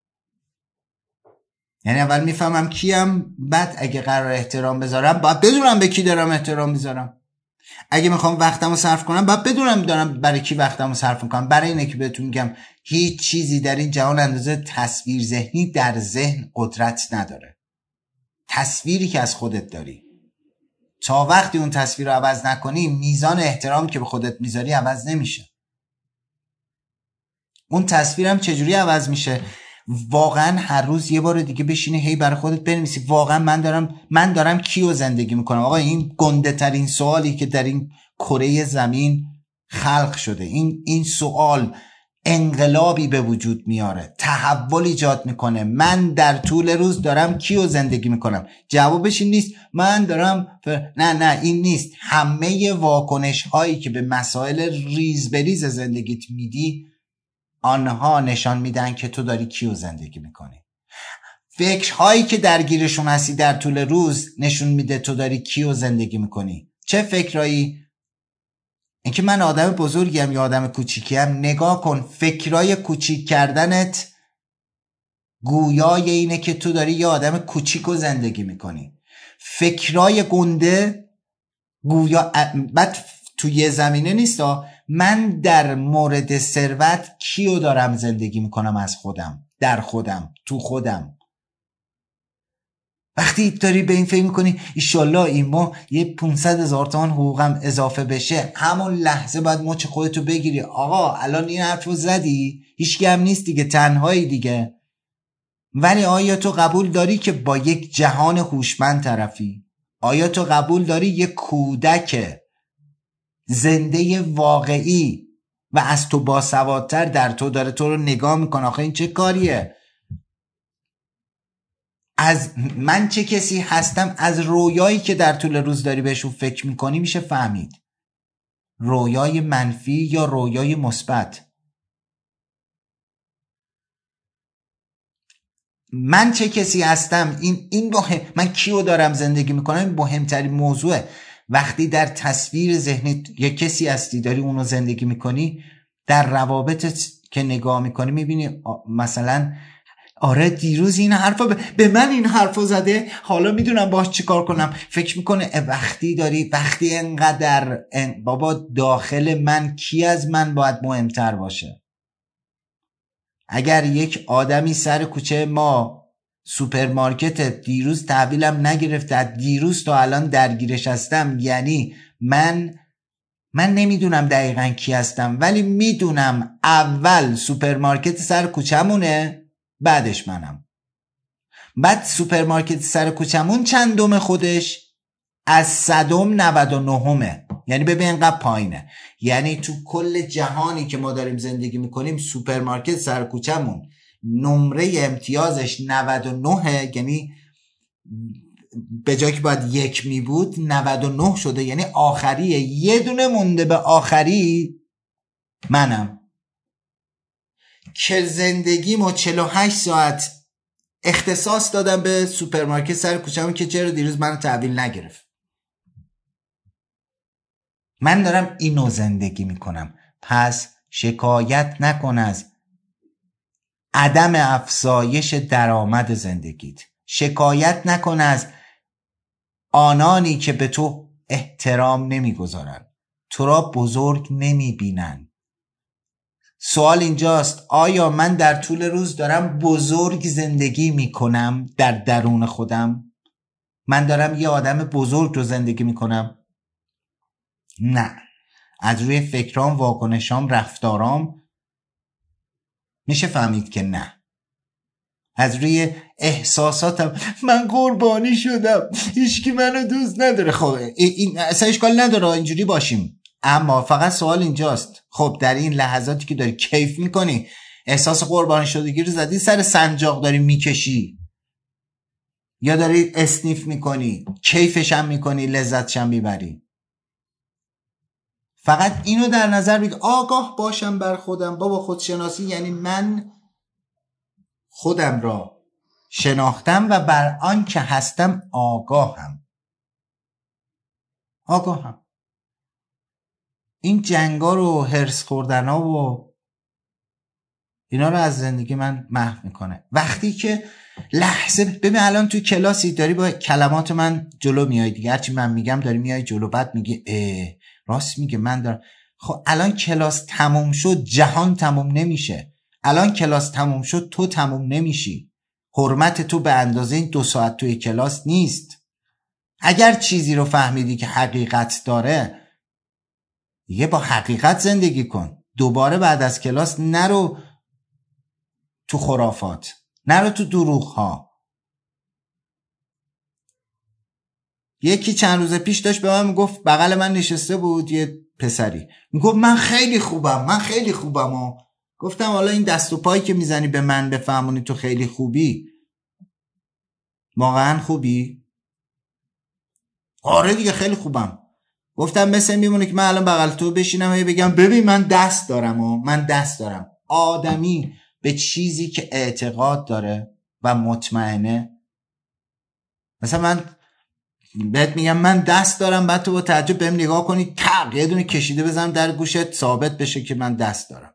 یعنی اول میفهمم کیم، بعد اگه قرار احترام بذارم باید بدونم به کی دارم احترام میذارم. اگه میخوام وقتمو صرف کنم باید بدونم دارم برای کی وقتمو صرف میکنم. برای اینه که بهتون میگم هیچ چیزی در این جهان اندازه تصویر ذهنی در ذهن قدرت نداره. تصویری که از خودت داری، تا وقتی اون تصویر رو عوض نکنی میزان احترام که به خودت میذاری عوض نمیشه. اون تصویرم چجوری عوض میشه؟ واقعا هر روز یه بار دیگه بشینی هی برای خودت بنویسی واقعا من دارم کیو زندگی میکنم. آقا این گنده ترین سوالی که در این کره زمین خلق شده. این سوال انقلابی به وجود میاره، تحول ایجاد میکنه. من در طول روز دارم کیو زندگی میکنم؟ جوابش این نیست من دارم نه این نیست. همه واکنش هایی که به مسائل ریز بریز زندگیت میدی آنها نشان میدن که تو داری کیو زندگی میکنی. فکرهایی که درگیرشون هستی در طول روز نشون میده تو داری کیو زندگی میکنی. چه فکرایی؟ اینکه من آدم بزرگیم یا آدم کوچیکیم، نگاه کن فکرای کوچیک کردنت گویای اینه که تو داری یه آدم کوچیکو زندگی میکنی. فکرای گنده گویا بعد تو یه زمینه نیست. من در مورد ثروت کیو دارم زندگی میکنم؟ از خودم، در خودم، تو خودم. وقتی داری به این فکر میکنی ایشالله این ماه یه 500,000 تومان حقوقم اضافه بشه، همون لحظه باید مچ خودتو بگیری. آقا الان این حرفو زدی، هیچکی هم نیست دیگه، تنهایی دیگه. ولی آیا تو قبول داری که با یک جهان هوشمند طرفی؟ آیا تو قبول داری یک کودک زنده واقعی و از تو باسوادتر در تو داره تو رو نگاه میکنه؟ آخه این چه کاریه؟ از من چه کسی هستم؟ از رویایی که در طول روز داری بهشون فکر میکنی میشه فهمید رویای منفی یا رویای مثبت. من چه کسی هستم؟ این من کیو دارم زندگی میکنم؟ این مهمترین موضوعه. وقتی در تصویر ذهنی یک کسی هستی داری اونو زندگی میکنی، در روابطت که نگاه میکنی میبینی مثلا آره دیروز این حرفا به من این حرفا زده، حالا میدونم باش چی کار کنم. فکر میکنه وقتی انقدر بابا داخل من کی از من باید مهمتر باشه؟ اگر یک آدمی سر کوچه ما سوپرمارکت دیروز تحویلم نگرفته، از دیروز تا الان درگیرش هستم، یعنی من نمیدونم دقیقاً کی هستم، ولی میدونم اول سوپرمارکت سر کوچمونه، بعدش منم. بعد سوپرمارکت سر کوچمون چندم خودش؟ از 199، یعنی ببین اینقدر پایینه. یعنی تو کل جهانی که ما داریم زندگی میکنیم سوپرمارکت سر کوچمون نمره امتیازش 99، یعنی به جایی که باید 1 می بود 99 شده، یعنی آخریه. یه دونه مونده به آخری منم که زندگیمو 48 ساعت اختصاص دادم به سوپرمارکت سر کوچه‌مون که چرا دیروز منو تحویل نگرفت. من دارم اینو زندگی میکنم. پس شکایت نکن از عدم افزایش درآمد زندگیت. شکایت نکن از آنانی که به تو احترام نمیگذارن، تو را بزرگ نمیبینن. سوال اینجاست آیا من در طول روز دارم بزرگ زندگی میکنم در درون خودم؟ من دارم یه آدم بزرگ رو زندگی میکنم؟ نه. از روی فکرام، واکنشام، رفتارام میشه فهمید که نه. از روی احساساتم من قربانی شدم، هیچکی منو دوست نداره. خب این اصلا اشکال نداره اینجوری باشیم، اما فقط سوال اینجاست خب در این لحظاتی که داری کیف میکنی، احساس قربانی شدگی رو زدی سر سنجاق داری میکشی یا داری اسنیف میکنی، کیفش هم میکنی، لذتش هم میبری؟ فقط اینو در نظر بگیر، آگاه باشم بر خودم. بابا خودشناسی یعنی من خودم را شناختم و بر آن که هستم آگاهم. این جنگا رو، هرس خوردنا و اینا رو از زندگی من محو میکنه. وقتی که لحظه ببین الان تو کلاسی داری با کلمات من جلو میای دیگه، هرچی من میگم داری میای جلو، بعد میگی راست میگه من دارم. خب الان کلاس تموم شد، جهان تموم نمیشه. الان کلاس تموم شد، تو تموم نمیشی. حرمت تو به اندازه این 2 ساعت توی کلاس نیست. اگر چیزی رو فهمیدی که حقیقت داره، دیگه با حقیقت زندگی کن. دوباره بعد از کلاس نرو تو خرافات، نرو تو دروغ ها. یکی چند روز پیش داشت به من میگفت، بغل من نشسته بود یه پسری، میگفت من خیلی خوبم و گفتم حالا این دست و پایی که میزنی به من بفهمونی تو خیلی خوبی، واقعا خوبی؟ آره دیگه خیلی خوبم. گفتم مثل میمونه که من الان بغل تو بشینم و بگم ببین من دست دارم. آدمی به چیزی که اعتقاد داره و مطمئنه، مثلا من بهت میگم من دست دارم، بعد تو با تعجب بهم نگاه کنی، تق یه دونه کشیده بزنم در گوشت ثابت بشه که من دست دارم.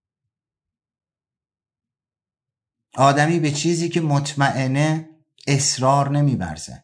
آدمی به چیزی که مطمئنه اصرار نمی‌ورزه.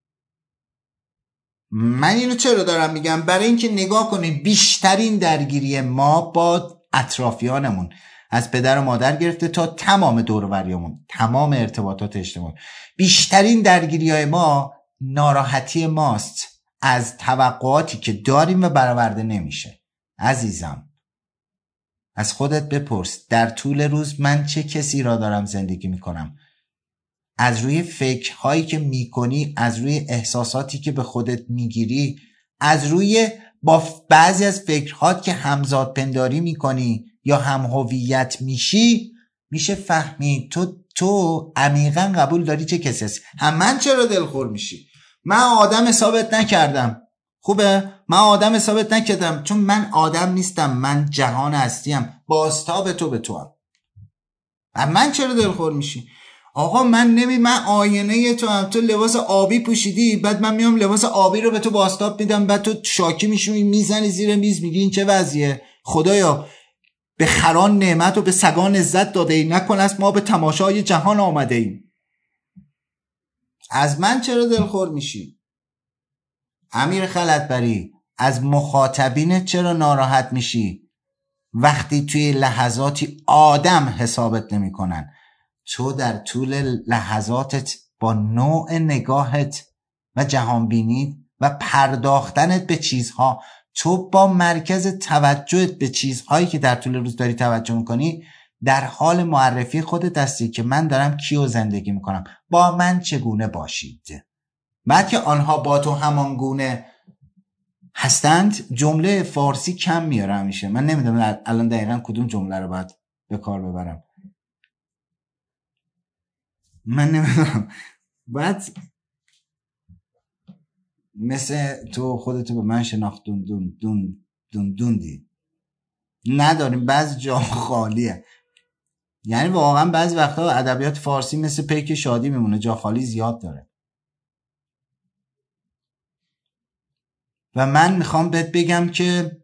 من اینو چرا دارم میگم؟ برای اینکه نگاه کنید بیشترین درگیری ما با اطرافیانمون، از پدر و مادر گرفته تا تمام دور و بریمون، تمام ارتباطات اجتماعی، بیشترین درگیری‌های ما ناراحتی ماست از توقعاتی که داریم و برآورده نمیشه. عزیزم از خودت بپرس در طول روز من چه کسی را دارم زندگی میکنم؟ از روی فکرهایی که میکنی، از روی احساساتی که به خودت میگیری، از روی با بعضی از فکرهات که همزاد پنداری میکنی یا هم هویت میشی، میشه فهمید تو عمیقا قبول داری چه کسی هستی. من چرا دلخور میشی؟ من آدم ثابت نکردم. خوبه؟ من آدم ثابت نکردم چون من آدم نیستم، من جهان هستیم، بازتاب تو به تو هم. من چرا دلخور میشی؟ آقا من آینه تو لباس آبی پوشیدی، بعد من میام لباس آبی رو به تو بازتاب میدم، بعد تو شاکی میشی میزنی زیر میز میگی این چه وضعیه؟ خدایا به خران نعمت و به سگان عزت داده ای، نکن است ما به تماشای جهان آمده ایم. از من چرا دلخور میشی؟ امیر خلعتبری، از مخاطبینت چرا ناراحت میشی وقتی توی لحظاتی آدم حسابت نمی کنن؟ تو در طول لحظاتت با نوع نگاهت و جهانبینی و پرداختنت به چیزها، تو با مرکز توجهت به چیزهایی که در طول روز داری توجه میکنی، در حال معرفی خودت هستی که من دارم کیو زندگی میکنم، با من چگونه باشید. بعد که آنها با تو همان گونه هستند، جمله فارسی کم میاره همیشه. من نمیدونم الان دقیقا کدوم جمله رو باید به کار ببرم، من نمیدونم. بعد مثل تو خودتو به من شناخت دوندی نداریم، بعضی جا خالیه. یعنی واقعا بعضی وقتا ادبیات فارسی مثل پیک شادی میمونه، جا خالی زیاد داره. و من میخوام بهت بگم که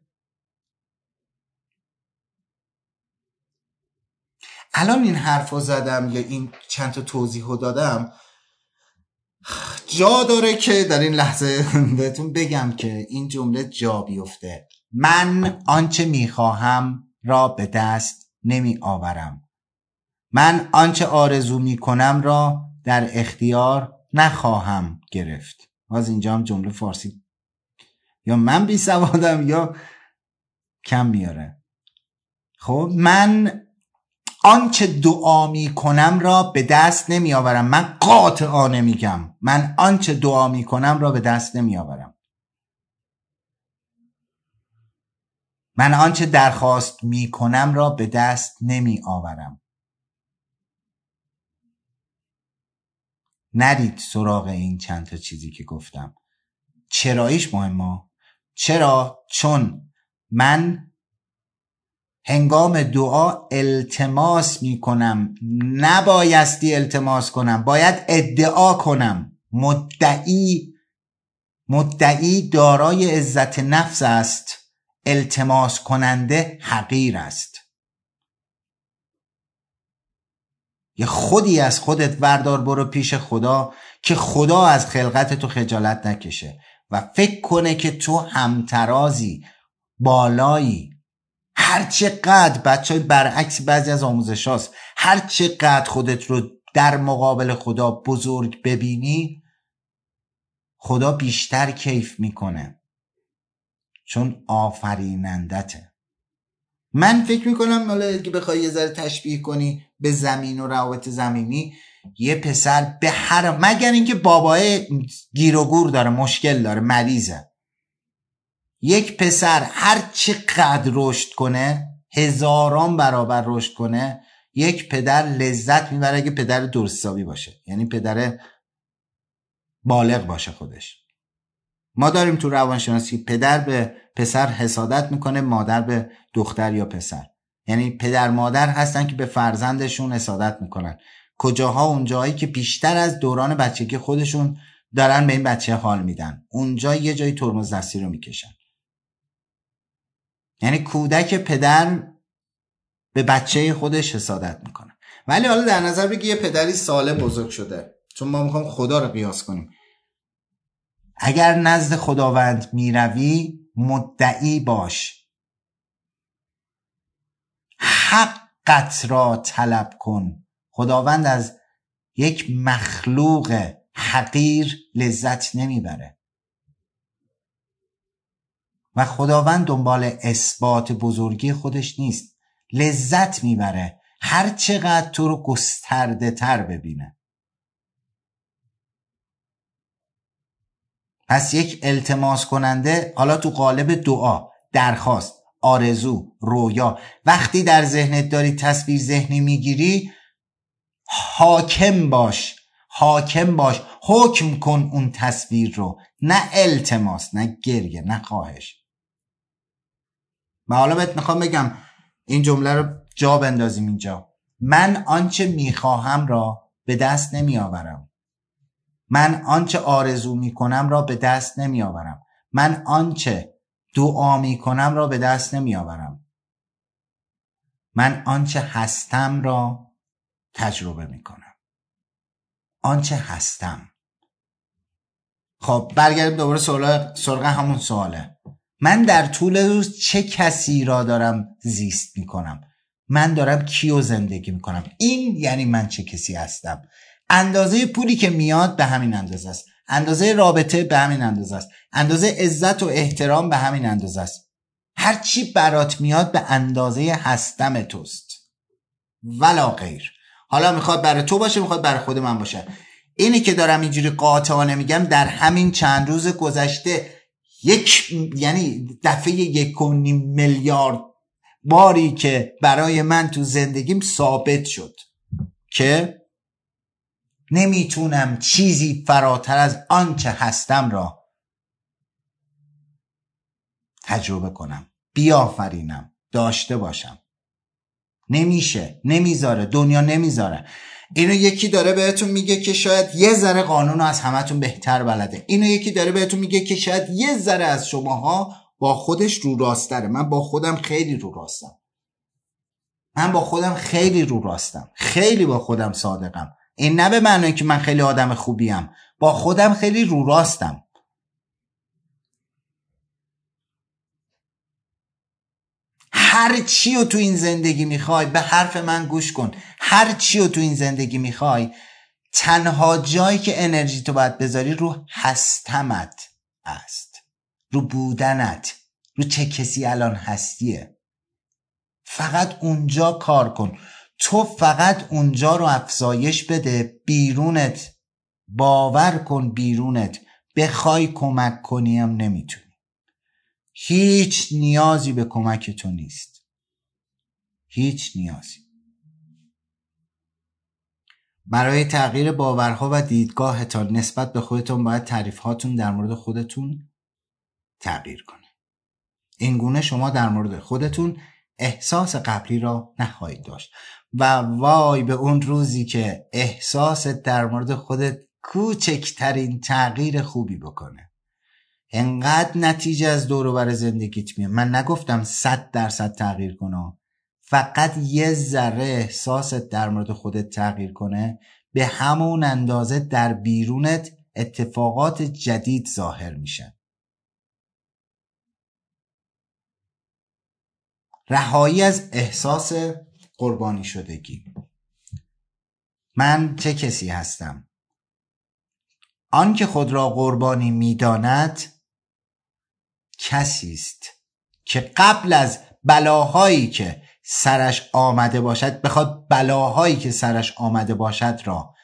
الان این حرفو زدم یا این چند تا توضیحو دادم، جا داره که در این لحظه بهتون بگم که این جمله جا بیفته. من آنچه میخواهم را به دست نمی آورم، من آنچه آرزو میکنم را در اختیار نخواهم گرفت. باز اینجا هم جمله فارسی یا من بی سوادم یا کم میاره. خب من آنچه دعا میکنم را به دست نمی آورم، من قاطعانه میگم من آنچه دعا میکنم را به دست نمی آورم، من آنچه درخواست میکنم را به دست نمی آورم. نرید سراغ این چند تا چیزی که گفتم. چراییش مهمه. چرا؟ چون من هنگام دعا التماس میکنم، نبایستی التماس کنم، باید ادعا کنم. مدعی دارای عزت نفس است، التماس کننده حقیر است. یه خودی از خودت وردار، برو پیش خدا که خدا از خلقت تو خجالت نکشه و فکر کنه که تو همترازی، بالایی. هر چقدر بچه برعکس بعضی از آموزش هاست، هر چقدر خودت رو در مقابل خدا بزرگ ببینی، خدا بیشتر کیف میکنه، چون آفرینندته. من فکر میکنم حالا که بخوای یه ذره تشبیه کنی به زمین و روابط زمینی، یه پسر به هر، مگر اینکه بابای گیر و گور داره، مشکل داره، مریضه، یک پسر هر چقدر رشد کنه، هزاران برابر رشد کنه، یک پدر لذت میبره اگه پدر درستابی باشه، یعنی پدر بالغ باشه خودش. ما داریم تو روانشناسی پدر به پسر حسادت میکنه، مادر به دختر یا پسر. یعنی پدر مادر هستن که به فرزندشون حسادت میکنن. کجاها؟ اونجایی که بیشتر از دوران بچگی خودشون دارن به این بچه حال میدن، اونجا یه جایی ترمز دستی رو میکشن. یعنی کودک پدر به بچه خودش حسادت میکنه. ولی حالا در نظر بگی یه پدری سالم بزرگ شده، چون ما میخوام خدا رو قیاس کنیم. اگر نزد خداوند میروی، مدعی باش، حقت را طلب کن. خداوند از یک مخلوق حقیر لذت نمیبره و خداوند دنبال اثبات بزرگی خودش نیست، لذت میبره هر چقدر تو رو گسترده تر ببینه. پس یک التماس کننده، حالا تو قالب دعا، درخواست، آرزو، رویا، وقتی در ذهنت داری تصویر ذهنی میگیری، حاکم باش، حکم کن اون تصویر رو، نه التماس، نه گریه، نه خواهش. و حالا بهت میخوام بگم این جمله رو جا بندازیم اینجا. من آنچه میخواهم را به دست نمی آورم، من آنچه آرزو میکنم را به دست نمی آورم، من آنچه دعا میکنم را به دست نمی آورم. من آنچه هستم را تجربه میکنم. آنچه هستم. خب برگردیم دوباره سراغ همون سواله. من در طول روز چه کسی را دارم زیست میکنم؟ من دارم کیو زندگی میکنم؟ این یعنی من چه کسی هستم. اندازه پولی که میاد به همین اندازه است، اندازه رابطه به همین اندازه است، اندازه عزت و احترام به همین اندازه است. هر چی برات میاد به اندازه هستم توست ولا غیر. حالا میخواد برای تو باشه، میخواد برای خود من باشه. اینی که دارم اینجوری قاطعانه میگم، در همین چند روز گذشته یعنی دفعه 1.5 میلیارد باری که برای من تو زندگیم ثابت شد که نمیتونم چیزی فراتر از آنچه هستم را تجربه کنم، بیافرینم، داشته باشم. نمیشه، نمیذاره، دنیا نمیذاره. اینو یکی داره بهتون میگه که شاید یه ذره قانون از همتون بهتر بلده. اینو یکی داره بهتون میگه که شاید یه ذره از شماها با خودش رو راستره. من با خودم خیلی رو راستم. خیلی با خودم صادقم. این نه به معنی که من خیلی آدم خوبیم. با خودم خیلی رو راستم. هر چی رو تو این زندگی میخوای، به حرف من گوش کن، هر چی رو تو این زندگی میخوای، تنها جایی که انرژی تو باید بذاری رو هستمت است، رو بودنت، رو چه کسی الان هستیه. فقط اونجا کار کن. تو فقط اونجا رو افزایش بده. بیرونت، باور کن بیرونت بخوای کمک کنی هم نمیتونی. هیچ نیازی به کمک تو نیست. هیچ نیازی. برای تغییر باورها و دیدگاهتان نسبت به خودتون باید تعریف‌هاتون در مورد خودتون تغییر کنه. این گونه شما در مورد خودتون احساس قبلی را نخواهید داشت. و وای به اون روزی که احساست در مورد خودت کوچکترین تغییر خوبی بکنه. انقدر نتیجه از دور و بر زندگیت میاد. من نگفتم 100% تغییر کنه. فقط یه ذره احساست در مورد خودت تغییر کنه، به همون اندازه در بیرونت اتفاقات جدید ظاهر میشه. رهایی از احساس قربانی شدگی. من چه کسی هستم؟ آن که خود را قربانی میداند کسی است که قبل از بلاهایی که سرش آمده باشد بخواد بلاهایی که سرش آمده باشد را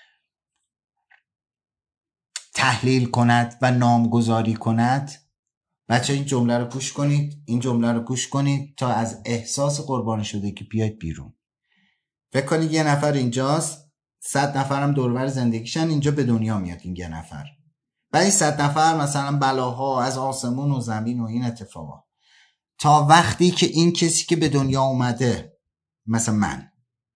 تحلیل کند و نامگذاری کند. بچه این جمله رو گوش کنید، این جمله رو گوش کنید تا از احساس قربانی شدگی بیاید بیرون. فکر کنید یه نفر اینجاست، 100 نفرم دوربر زندگیشن، اینجا به دنیا میاد این یه نفر. بعد این 100 نفر مثلا بلاها از آسمون و زمین و این اتفاقا، تا وقتی که این کسی که به دنیا اومده، مثلا من،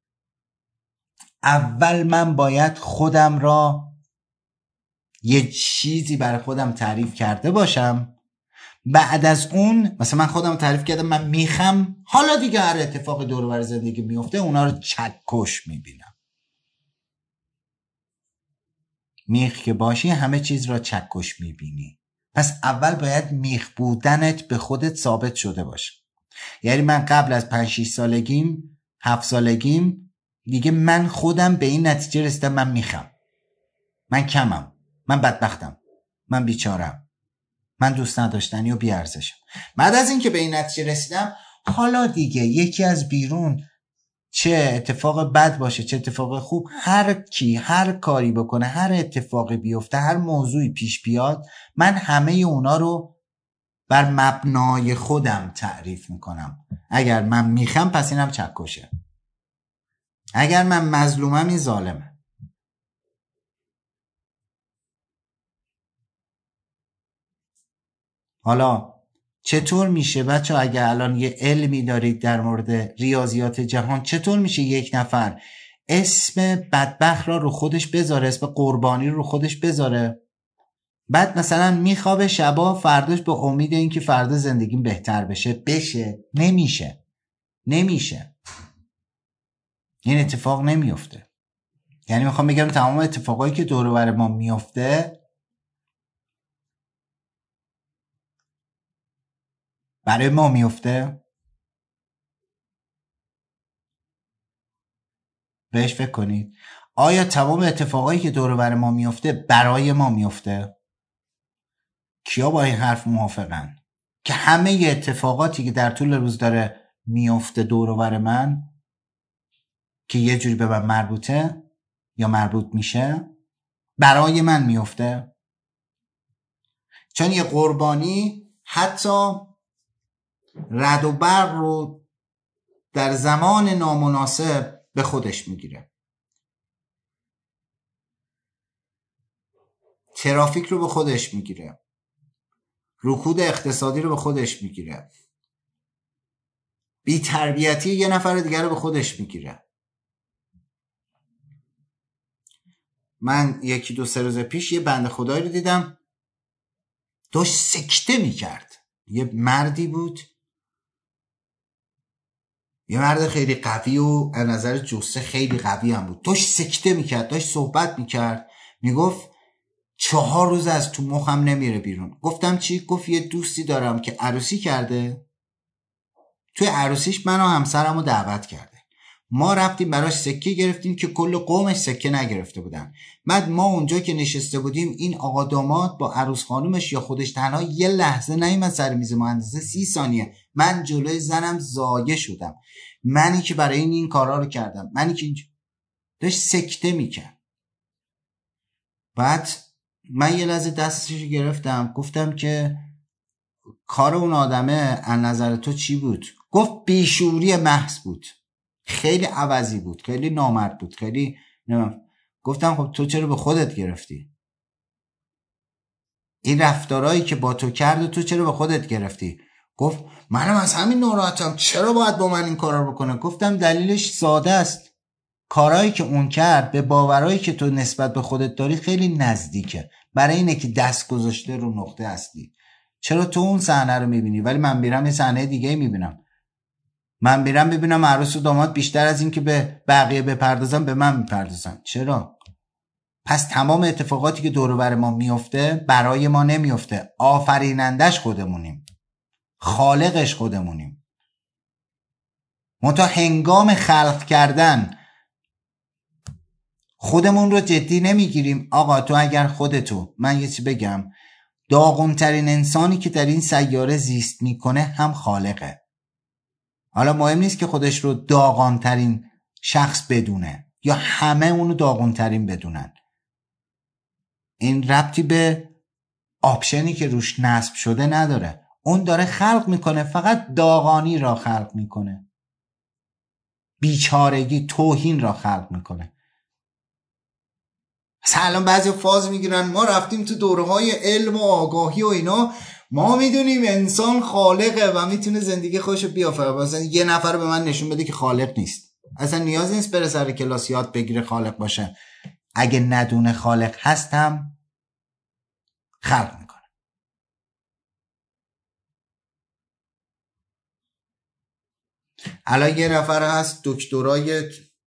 اول من باید خودم را یه چیزی برای خودم تعریف کرده باشم. بعد از اون مثلا من خودم تعریف کردم من میخم، حالا دیگه هر اتفاق دور و بر زندگی میفته اونا رو چکش میبینم. میخ که باشی همه چیز را چکش میبینی. پس اول باید میخ بودنت به خودت ثابت شده باشه. یعنی من قبل از 5-6 سالگیم 7 سالگیم دیگه من خودم به این نتیجه رسیدم من میخم، من کمم، من بدبختم، من بیچارم، من دوست نداشتنی و بیارزشم. بعد از اینکه به این نتیجه رسیدم، حالا دیگه یکی از بیرون چه اتفاق بد باشه چه اتفاق خوب، هر کی هر کاری بکنه، هر اتفاقی بیفته، هر موضوعی پیش بیاد، من همه اونا رو بر مبنای خودم تعریف میکنم. اگر من میخم پس اینم چکشه، اگر من مظلومم این ظالمه. حالا چطور میشه بچه اگر الان یه علمی دارید در مورد ریاضیات جهان، چطور میشه یک نفر اسم بدبخت را رو خودش بذاره، اسم قربانی رو خودش بذاره، بعد مثلا میخوابه شبا فرداش به امید اینکه فردا زندگیم بهتر بشه؟ نمیشه. این اتفاق نمیفته. یعنی میخوام بگم تمام اتفاقایی که دور و بر ما میفته برای ما میفته. بهش فکر کنید. آیا تمام اتفاقایی که دور و بر ما میفته برای ما میفته؟ کیا با این حرف موافقن که همه اتفاقاتی که در طول روز داره میفته دور و بر من که یه جوری به من مربوطه یا مربوط میشه برای من میفته؟ چون یه قربانی حتی رعد و برق رو در زمان نامناسب به خودش میگیره، ترافیک رو به خودش میگیره، رکود اقتصادی رو به خودش میگیره، بی تربیتی یه نفر دیگر رو به خودش میگیره. من 1-2 روز پیش یه بنده خدایی رو دیدم داشت سکته میکرد. یه مردی بود، یه مرد خیلی قوی و از نظر جثه خیلی قوی هم بود، داشت سکته میکرد، داشت صحبت میکرد، میگفت 4 روز از تو مخم نمیره بیرون. گفتم چی؟ گفت یه دوستی دارم که عروسی کرده، توی عروسیش من و همسرم رو دعوت کرده، ما رفتیم براش سکه گرفتیم که کل قومش سکه نگرفته بودن. بعد ما اونجا که نشسته بودیم این آقا داماد با عروس خانومش یا خودش تنها یه لحظه نیومد سر میز ما، اندازه 30 ثانیه من جلوی زنم ضایع شدم. منی که برای این کارا رو کردم، منی که داشت سکته میکرد. بعد من یه لحظه دستش گرفتم، گفتم که کار اون آدمه از نظر تو چی بود؟ گفت بیشوری محض بود، خیلی عوضی بود، خیلی نامرد بود، خیلی گفتم خب تو چرا به خودت گرفتی؟ این رفتارهایی که با تو کرد تو چرا به خودت گرفتی؟ گفت منم از همین ناراحتم، چرا باید با من این کارا رو بکنه؟ گفتم دلیلش ساده است، کارهایی که اون کرد به باورایی که تو نسبت به خودت داری خیلی نزدیکه، برای اینه که دست گذاشته رو نقطه اصلی. چرا تو اون صحنه رو میبینی ولی من میرم یه صحنه دیگه میبینم؟ من میرم ببینم عروس و داماد بیشتر از این که به بقیه بپردازن به من میپردازن. چرا؟ پس تمام اتفاقاتی که دور و بر ما میفته برای ما نمیفته. آفرینندش خودمونیم، خالقش خودمونیم. ما تا هنگام خلق کردن خودمون رو جدی نمیگیریم. آقا تو اگر خودتو، من یه چی بگم، داغونترین انسانی که در این سیاره زیست میکنه هم خالقه. حالا مهم نیست که خودش رو داغانترین شخص بدونه یا همه اونو داغونترین بدونن، این ربطی به آپشنی که روش نصب شده نداره. اون داره خلق میکنه، فقط داغانی را خلق میکنه، بیچارگی، توهین را خلق میکنه. الان بعضی فاز میگیرن ما رفتیم تو دوره‌های علم و آگاهی و اینا، ما میدونیم انسان خالقه و میتونه زندگی خودشو بیافره. مثلا یه نفر به من نشون بده که خالق نیست، اصلا نیاز نیست بره سر کلاس یاد بگیره خالق باشه. اگه ندونه خالق هستم خلق میکنه. الان یه نفر هست دکترای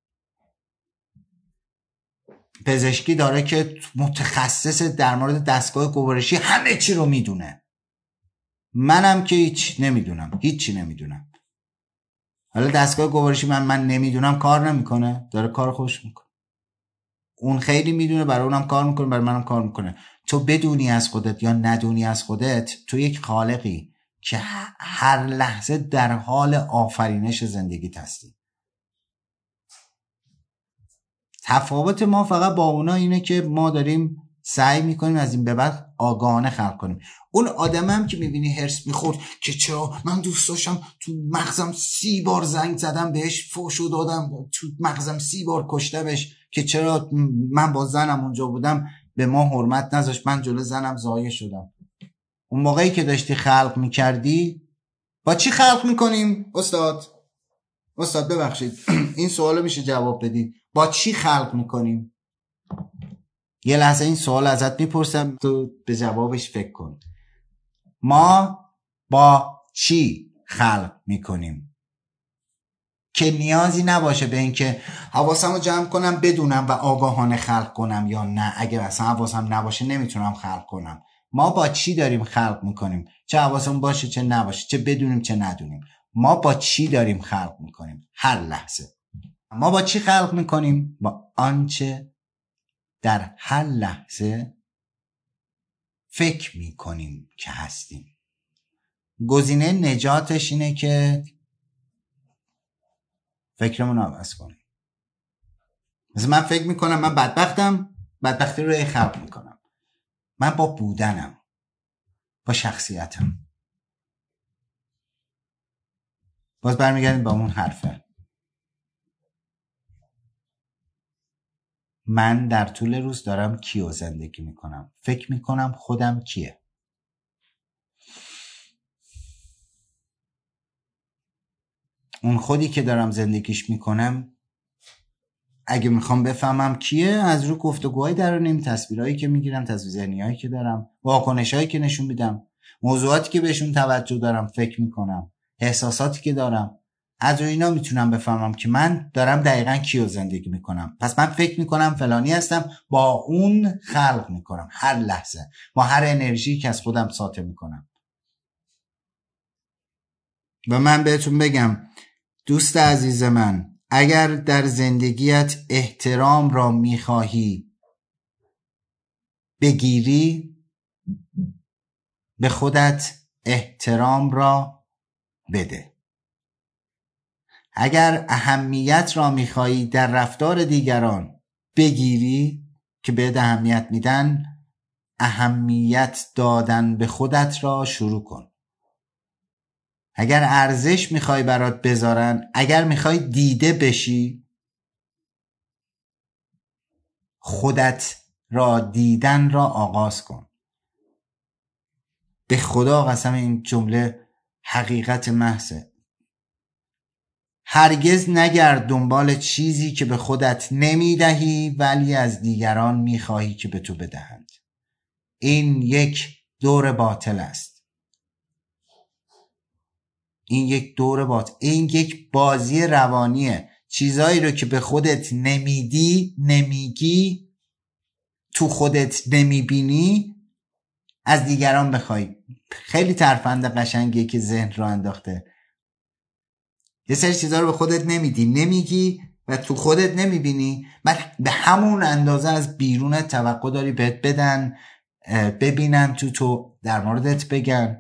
پزشکی داره که متخصص در مورد دستگاه گوارشی، همه چی رو میدونه. منم که هیچی نمیدونم. حالا دستگاه گوارشی من نمیدونم کار نمیکنه، داره کار خوش میکنه. اون خیلی میدونه، برای اونم کار میکنه، برای منم کار میکنه. تو بدونی از خودت یا ندونی از خودت، تو یک خالقی که هر لحظه در حال آفرینش زندگیت هستی. تفاوت ما فقط با اونا اینه که ما داریم سعی میکنیم از این به بعد آگاهانه خلق کنیم. اون آدم هم که میبینی هرس میخورد که چرا من دوست داشتم تو مغزم 30 بار زنگ زدم بهش، فوشو دادم، تو مغزم 30 بار کشتمش که چرا من با زنم اونجا بودم به ما حرمت نذاشت، من جلو زنم ضایع شدم. اون موقعی که داشتی خلق میکردی، با چی خلق میکنیم؟ استاد ببخشید این سوالو میشه جواب بدید، با چی خلق میکنیم؟ یه لحظه این سوال ازت میپرسم، تو به جوابش فکر کن. ما با چی خلق میکنیم؟ که نیازی نباشه به این که حواسم رو جمع کنم بدونم و آگاهانه خلق کنم یا نه. اگه اصلا حواسم نباشه نمیتونم خلق کنم. ما با چی داریم خلق میکنیم؟ چه حواسم باشه چه نباشه، چه بدونیم چه ندونیم، ما با چی داریم خلق میکنیم؟ هر لحظه ما با چی خلق میکنیم؟ با آنچه در هر لحظه فکر میکنیم که هستیم. گزینه نجاتش اینه که فکرمون عوض کنیم. مثلا من فکر میکنم من بدبختم، بدبختی رو خلق میکنم. من با بودنم، با شخصیتم. باز برمیگردیم با اون حرفه. من در طول روز دارم کیو زندگی میکنم؟ فکر میکنم خودم کیه؟ اون خودی که دارم زندگیش میکنم اگه میخوام بفهمم کیه، از رو گفتگوهای درونیم، تصویرهایی که میگیرم، تصویر ذهنیایی که دارم، واکنشایی که نشون میدم، موضوعاتی که بهشون توجه دارم، فکر میکنم، احساساتی که دارم، از رو اینا میتونم بفهمم که من دارم دقیقاً کیو زندگی میکنم. پس من فکر میکنم فلانی هستم، با اون خلق میکنم هر لحظه، با هر انرژی که از خودم ساطع میکنم. و من بهتون بگم دوست عزیز من، اگر در زندگیت احترام را میخواهی بگیری، به خودت احترام را بده. اگر اهمیت را میخواهی در رفتار دیگران بگیری که بهت اهمیت میدن، اهمیت دادن به خودت را شروع کن. اگر ارزش میخوای برات بذارن، اگر میخوای دیده بشی، خودت را دیدن را آغاز کن. به خدا قسم این جمله حقیقت محضه. هرگز نگرد دنبال چیزی که به خودت نمیدهی ولی از دیگران میخواهی که به تو بدهند. این یک دور باطل است. این یک دور باطل، این یک بازی روانیه. چیزایی رو که به خودت نمیدی، نمیگی، تو خودت نمیبینی، از دیگران بخوای. خیلی ترفند قشنگیه که ذهن رو انداخته. یه سری چیزا رو به خودت نمیدی، نمیگی و تو خودت نمیبینی، بعد به همون اندازه از بیرون توقع داری بهت بدن، ببینن تو در موردت بگن.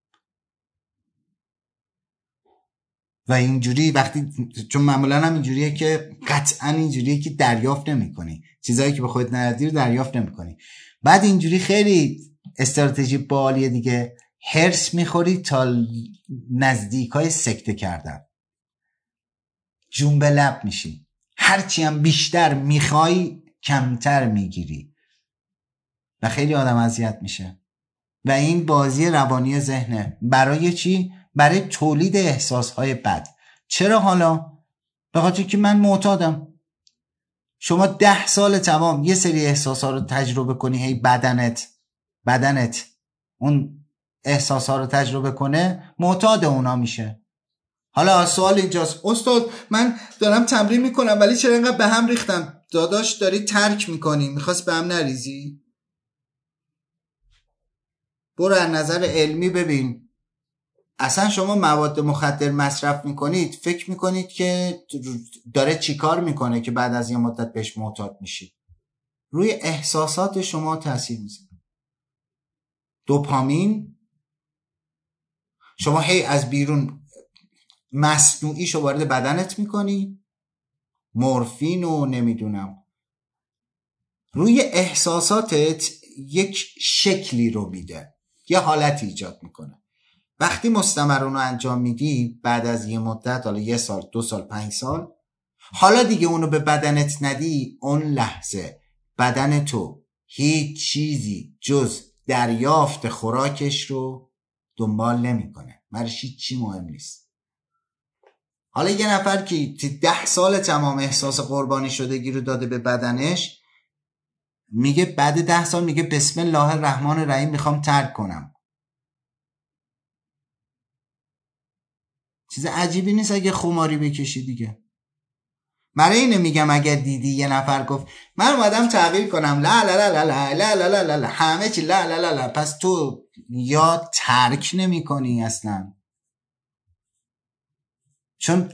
و اینجوری وقتی، چون معمولا هم اینجوریه که قطعا اینجوریه که دریافت نمی کنی، چیزایی که به خودت ندی رو دریافت نمی کنی. بعد اینجوری خیلی استراتژی بالیه دیگه، هرس میخوری تا نزدیکای سکته کردن، جون به لب میشی، هرچی هم بیشتر میخوای کمتر میگیری و خیلی آدم اذیت میشه. و این بازی روانی ذهنه. برای چی؟ برای تولید احساسهای بد. چرا حالا؟ به خاطر که من معتادم. شما 10 سال تمام یه سری احساسها رو تجربه کنی، هی بدنت اون احساسها رو تجربه کنه، معتاد اونا میشه. حالا سوال اینجاست، استاد من دارم تمرین میکنم ولی چرا اینقدر به هم ریختم؟ داداش داری ترک میکنی، میخواست به هم نریزی؟ برو از نظر علمی ببین. اصلا شما مواد مخدر مصرف میکنید، فکر میکنید که داره چی کار میکنه که بعد از یه مدت بهش معتاد میشید. روی احساسات شما تاثیر میذاره. دوپامین، شما هی از بیرون مصنوعیشو وارد بدنت میکنی، مورفین و نمیدونم، روی احساساتت یک شکلی رو میده، یه حالتی ایجاد میکنه. وقتی مستمرون رو انجام میدی، بعد از یه مدت، حالا 1 سال 2 سال 5 سال، حالا دیگه اونو به بدنت ندی، اون لحظه بدن تو هیچ چیزی جز دریافت خوراکش رو دنبال نمیکنه. براش هیچی مهم نیست. حالا یه نفر که 10 سال تمام احساس قربانی شدگی رو داده به بدنش، میگه بعد 10 سال میگه بسم الله الرحمن الرحیم میخوام ترک کنم. چیز عجیبی نیست اگه خماری بکشی دیگه. برای اینه میگم اگر دیدی یه نفر گفت من اومدم تغییر کنم لا لا لا لا لا لا لا لا لا لا همه چی لا لا لا لا، پس تو یا ترک نمی کنی اصلا. چون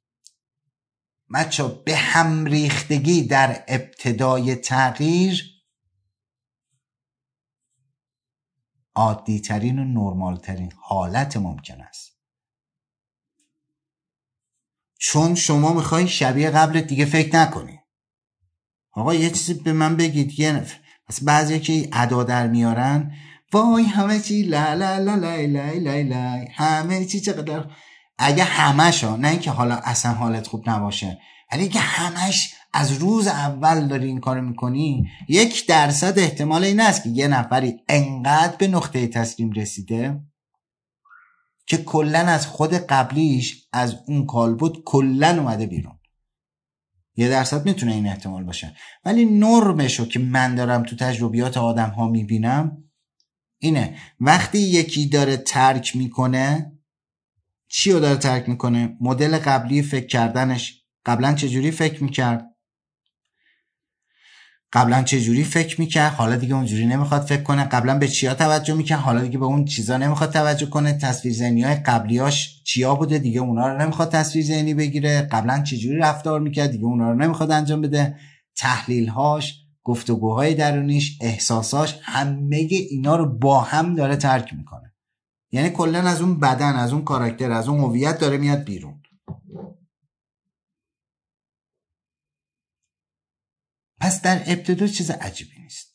بچه به هم ریختگی در ابتدای تغییر عادی ترین و نرمال ترین حالت ممکن است. چون شما میخوای شبیه قبل دیگه فکر نکنی. آقا یه چیزی به من بگید، یه بعضی که ادا در میارن وای همه چی لا لا لا لا لا لا لا همه چی چقدر، اگه همش ها، نه اینکه حالا اصلا حالت خوب نباشه، ولی اگه همش از روز اول داری این کارو میکنی، 1% احتمال این است که یه نفری انقدر به نقطه تسلیم رسیده که کلن از خود قبلیش، از اون کالبد کلن اومده بیرون. 1% میتونه این احتمال باشه، ولی نرمشو که من دارم تو تجربیات آدم ها میبینم اینه وقتی یکی داره ترک میکنه، چی رو داره ترک میکنه؟ مدل قبلی فکر کردنش. قبلا چجوری فکر میکرد؟ حالا دیگه اونجوری نمیخواد فکر کنه. قبلا به چیا توجه میکرد، حالا دیگه به اون چیزا نمیخواد توجه کنه. تصویر ذهنی‌های قبلیاش چیا بوده، دیگه اونا رو نمیخواد تصویر ذهنی بگیره. قبلا چجوری رفتار میکرد، دیگه اونا رو نمیخواد انجام بده. تحلیل‌هاش، گفتگوهای درونیش، احساساش، همه اینا رو با هم داره ترک میکنه. یعنی کلا از اون بدن، از اون کاراکتر، از اون هویت داره میاد بیرون. پس در ابتدا چیز عجیبی نیست.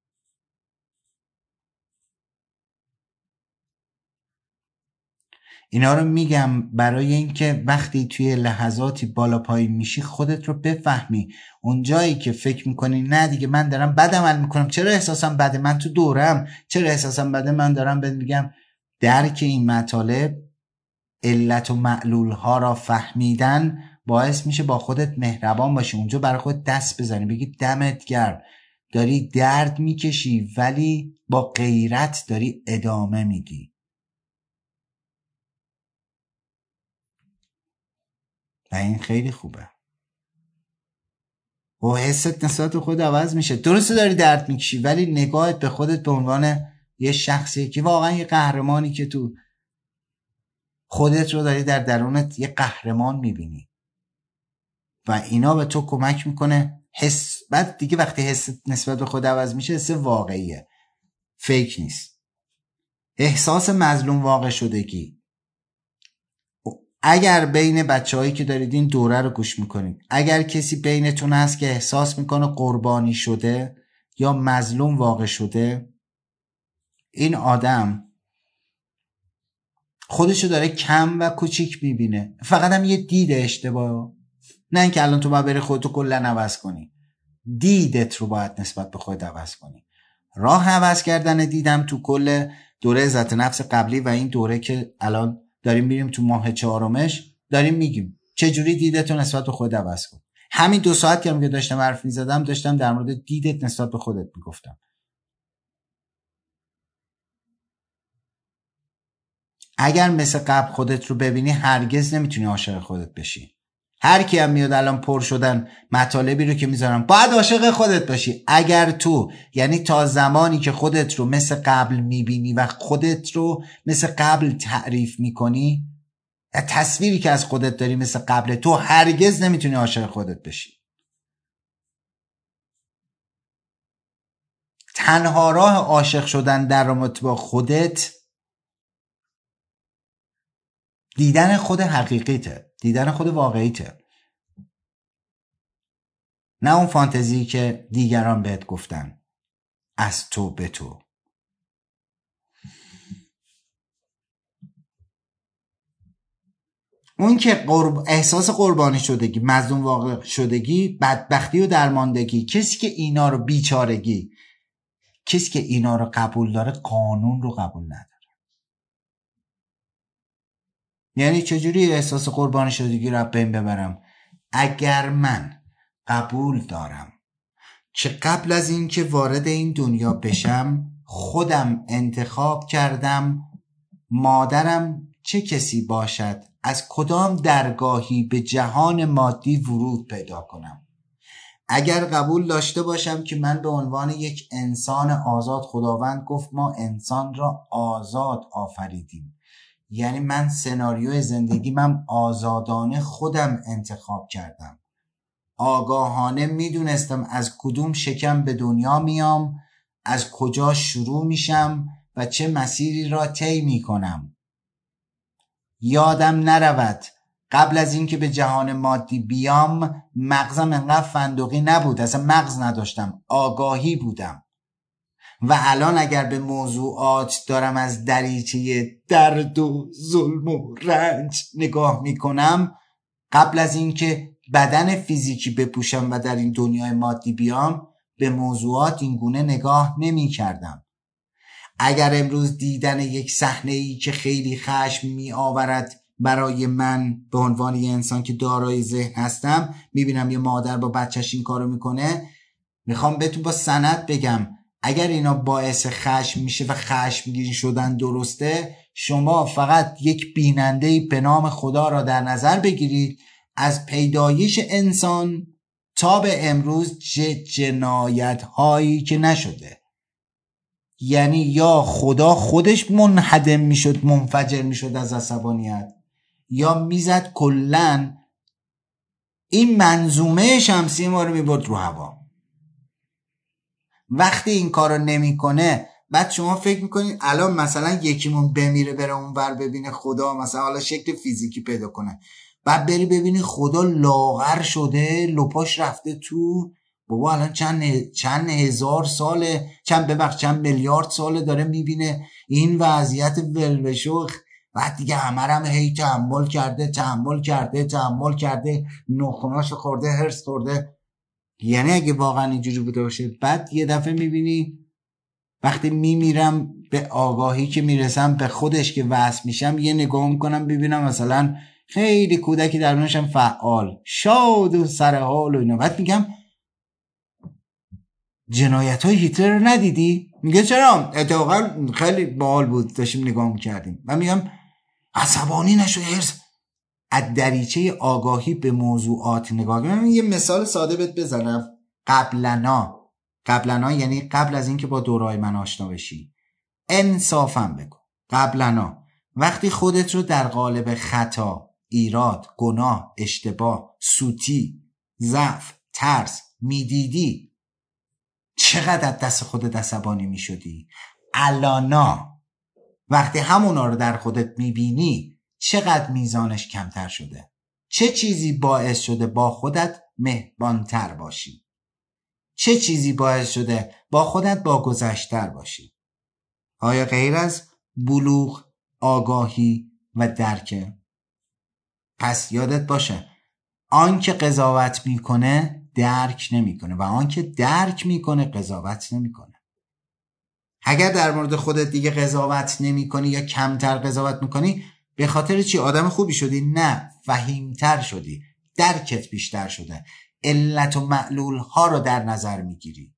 اینا رو میگم برای اینکه وقتی توی لحظاتی بالا پایین میشی خودت رو بفهمی. اون جایی که فکر میکنی نه دیگه من دارم بد عمل میکنم، چرا احساسم بده، من تو دورم چرا احساسم بده، من دارم بهت میگم درک این مطالب، علت و معلول ها را فهمیدن باعث میشه با خودت مهربان باشی. اونجا برای خودت دست بزنی، بگی دمت گرم، داری درد میکشی ولی با غیرت داری ادامه میدی. و این خیلی خوبه. و حست نسبت به خود عوض میشه. درسته داری درد میکشی ولی نگاهت به خودت به عنوان یه شخصی که واقعا یه قهرمانی که تو خودت رو داری در درونت یه قهرمان میبینی و اینا به تو کمک میکنه. بعد دیگه وقتی حست نسبت به خود عوض میشه، حس واقعیه، فیک نیست. احساس مظلوم واقع شدگی. اگر بین بچه‌هایی که دارید این دوره رو گوش میکنید، اگر کسی بینتون هست که احساس میکنه قربانی شده یا مظلوم واقع شده، این آدم خودشو داره کم و کوچیک میبینه. فقط هم یه دید اشتباه، نه اینکه الان تو باید بری خودتو کلن عوض کنی. دیدت رو باید نسبت به خود عوض کنی. راه عوض کردن دیدم تو کل دوره عزت نفس قبلی و این دوره که الان داریم میریم تو ماه 4 داریم میگیم چجوری دیدتو نسبت به خود عوض کن. همین 2 ساعت که داشتم حرف میزدم داشتم در مورد دیدت نسبت به خودت میگفتم. اگر مثل قبل خودت رو ببینی هرگز نمیتونی عاشق خودت بشی. هر کی هم میاد الان پر شدن مطالبی رو که میذارم باید عاشق خودت باشی. اگر تو، یعنی تا زمانی که خودت رو مثل قبل میبینی و خودت رو مثل قبل تعریف میکنی، تصویری که از خودت داری مثل قبل، تو هرگز نمیتونی عاشق خودت بشی. تنها راه عاشق شدن در رابطه با خودت دیدن خود حقیقیته، دیدن خود واقعیته، نه اون فانتزی که دیگران بهت گفتن از تو به تو. اون که احساس قربانی شدگی، مظلوم واقع شدگی، بدبختی و درماندگی، کسی که اینا رو بیچارگی، کسی که اینا رو قبول داره قانون رو قبول نداره. یعنی چجوری احساس قربانی شدگی رو بین ببرم؟ اگر من قبول دارم که قبل از این که وارد این دنیا بشم خودم انتخاب کردم مادرم چه کسی باشد از کدام درگاهی به جهان مادی ورود پیدا کنم. اگر قبول داشته باشم که من به عنوان یک انسان آزاد، خداوند گفت ما انسان را آزاد آفریدیم، یعنی من سناریوی زندگی من آزادانه خودم انتخاب کردم، آگاهانه میدونستم از کدوم شکم به دنیا میام، از کجا شروع میشم و چه مسیری را طی میکنم. یادم نرود قبل از اینکه به جهان مادی بیام مغزم انقدر فندقی نبود، اصلا مغز نداشتم، آگاهی بودم. و الان اگر به موضوعات دارم از دریچه درد و ظلم و رنج نگاه میکنم، قبل از اینکه بدن فیزیکی بپوشم و در این دنیای مادی بیام به موضوعات این گونه نگاه نمی کردم. اگر امروز دیدن یک صحنه‌ای که خیلی خشم می آورد برای من به عنوان یه انسان که دارای ذهن هستم، میبینم یه مادر با بچهش این کارو میکنه، میخوام بهتون با سند بگم اگر اینا باعث خشم میشه و خشمگین شدن درسته، شما فقط یک بیننده به نام خدا را در نظر بگیرید از پیدایش انسان تا به امروز جنایت هایی که نشده. یعنی یا خدا خودش منهدم میشد، منفجر میشد از عصبانیت، یا میزد کلن این منظومه شمسی ما رو میبرد رو هوا. وقتی این کارو نمیکنه بعد شما فکر میکنید الان مثلا یکیمون بمیره بره اونور ببینه خدا مثلا حالا شکل فیزیکی پیدا کنه، بعد بری ببینی خدا لاغر شده، لپاش رفته تو، بابا الان چند هزار ساله، چند میلیارد ساله داره میبینه این وضعیت ولوشو، بعد دیگه همه هی تحمل کرده نخوناشو خورده، هرس خورده. یعنی اگه واقعا اینجوری بوده باشه، بعد یه دفعه میبینی وقتی میمیرم به آگاهی که میرسم به خودش که وصل میشم، یه نگاه میکنم ببینم مثلا خیلی کودکی درونشم فعال شاد و سرحال و اینا، بعد میگم جنایت های هیتلر رو ندیدی؟ میگه چرا؟ اتفاقا خیلی باحال بود داشتیم نگاه میکردیم. من میگم عصبانی نشو، هرس. از دریچه آگاهی به موضوعات نگاه کنم. یه مثال ساده بهت بزنم. قبلنا یعنی قبل از اینکه با دورای من آشنا بشی، انصافم بگو قبلنا وقتی خودت رو در قالب خطا، ایراد، گناه، اشتباه، سوتی، ضعف، ترس میدیدی، چقدر از دست خودت عصبانی میشدی؟ الانا وقتی همونا رو در خودت میبینی چقدر میزانش کمتر شده؟ چه چیزی باعث شده با خودت مهربانتر باشی؟ چه چیزی باعث شده با خودت با گذشتر باشی؟ آیا غیر از بلوغ، آگاهی و درکه؟ پس یادت باشه آن که قضاوت میکنه درک نمیکنه و آن که درک میکنه قضاوت نمیکنه. اگر در مورد خودت دیگه قضاوت نمیکنی یا کمتر قضاوت میکنی، به خاطر چی؟ آدم خوبی شدی؟ نه، فهیمتر شدی، درکت بیشتر شده، علت و معلول ها رو در نظر میگیری،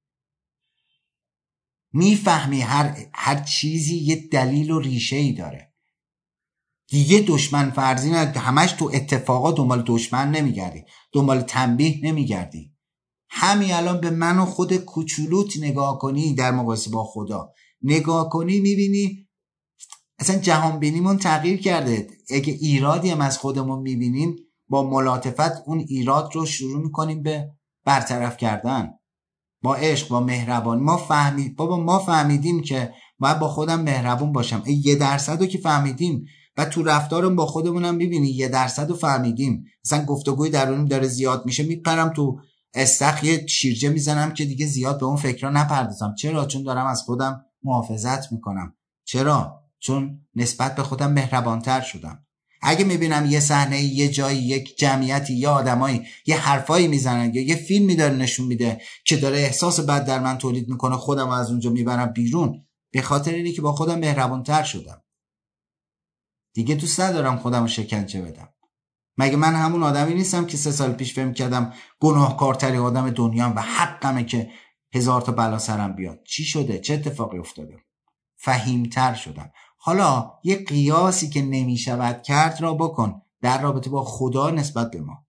میفهمی هر چیزی یه دلیل و ریشه ای داره. دیگه دشمن فرضی نه، همش تو اتفاقات دنبال دشمن نمیگردی، دنبال تنبیه نمیگردی. همین الان به من و خود کوچولوت نگاه کنی، در مقایسه با خدا نگاه کنی، میبینی اصلا جهان بینیمون تغییر کرده. اگه ایرادی هم از خودمون میبینیم، با ملاطفت اون ایراد رو شروع میکنیم به برطرف کردن، با عشق، با مهربانی. ما فهمیدیم که باید با خودم مهربون باشم. 1% رو که فهمیدیم و تو رفتارم با خودمونم میبینی 1% رو فهمیدیم. مثلا گفتگوی درونیم داره زیاد میشه، میپرم تو استخ یه شیرجه میزنم که دیگه زیاد به اون فکرها نپردازم. چرا؟ چون دارم از خودم محافظت میکنم. چرا؟ چون نسبت به خودم مهربانتر شدم. اگه میبینم یه صحنه، یه جایی، یک جمعیتی، یه آدمایی یه حرفایی میزنن یا یه فیلمی داره نشون میده که داره احساس بد در من تولید میکنه، خودم از اونجا میبرم بیرون، به خاطر اینه که با خودم مهربانتر شدم. دیگه دوست ندارم خودم رو شکنجه بدم. مگه من همون آدمی نیستم که 3 سال پیش فهم کردم گناهکارترین آدم دنیام و حقمه که 1000 تا بلا سرم بیاد؟ چی شده؟ چه اتفاقی افتاده؟ فهیمتر شدم. حالا یه قیاسی که نمیشود کرد را بکن در رابطه با خدا نسبت به ما.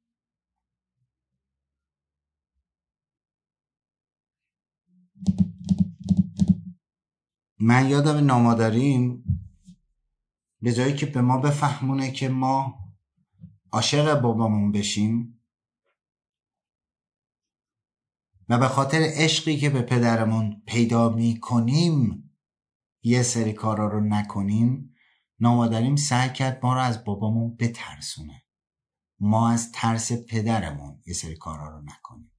من یادم نامادریم به جایی که به ما بفهمونه که ما عاشق بابامون بشیم و به خاطر عشقی که به پدرمون پیدا میکنیم یه سری کارا رو نکنیم، نامادریم سعی کرد ما رو از بابامون بترسونه، ما از ترس پدرمون یه سری کارا رو نکنیم.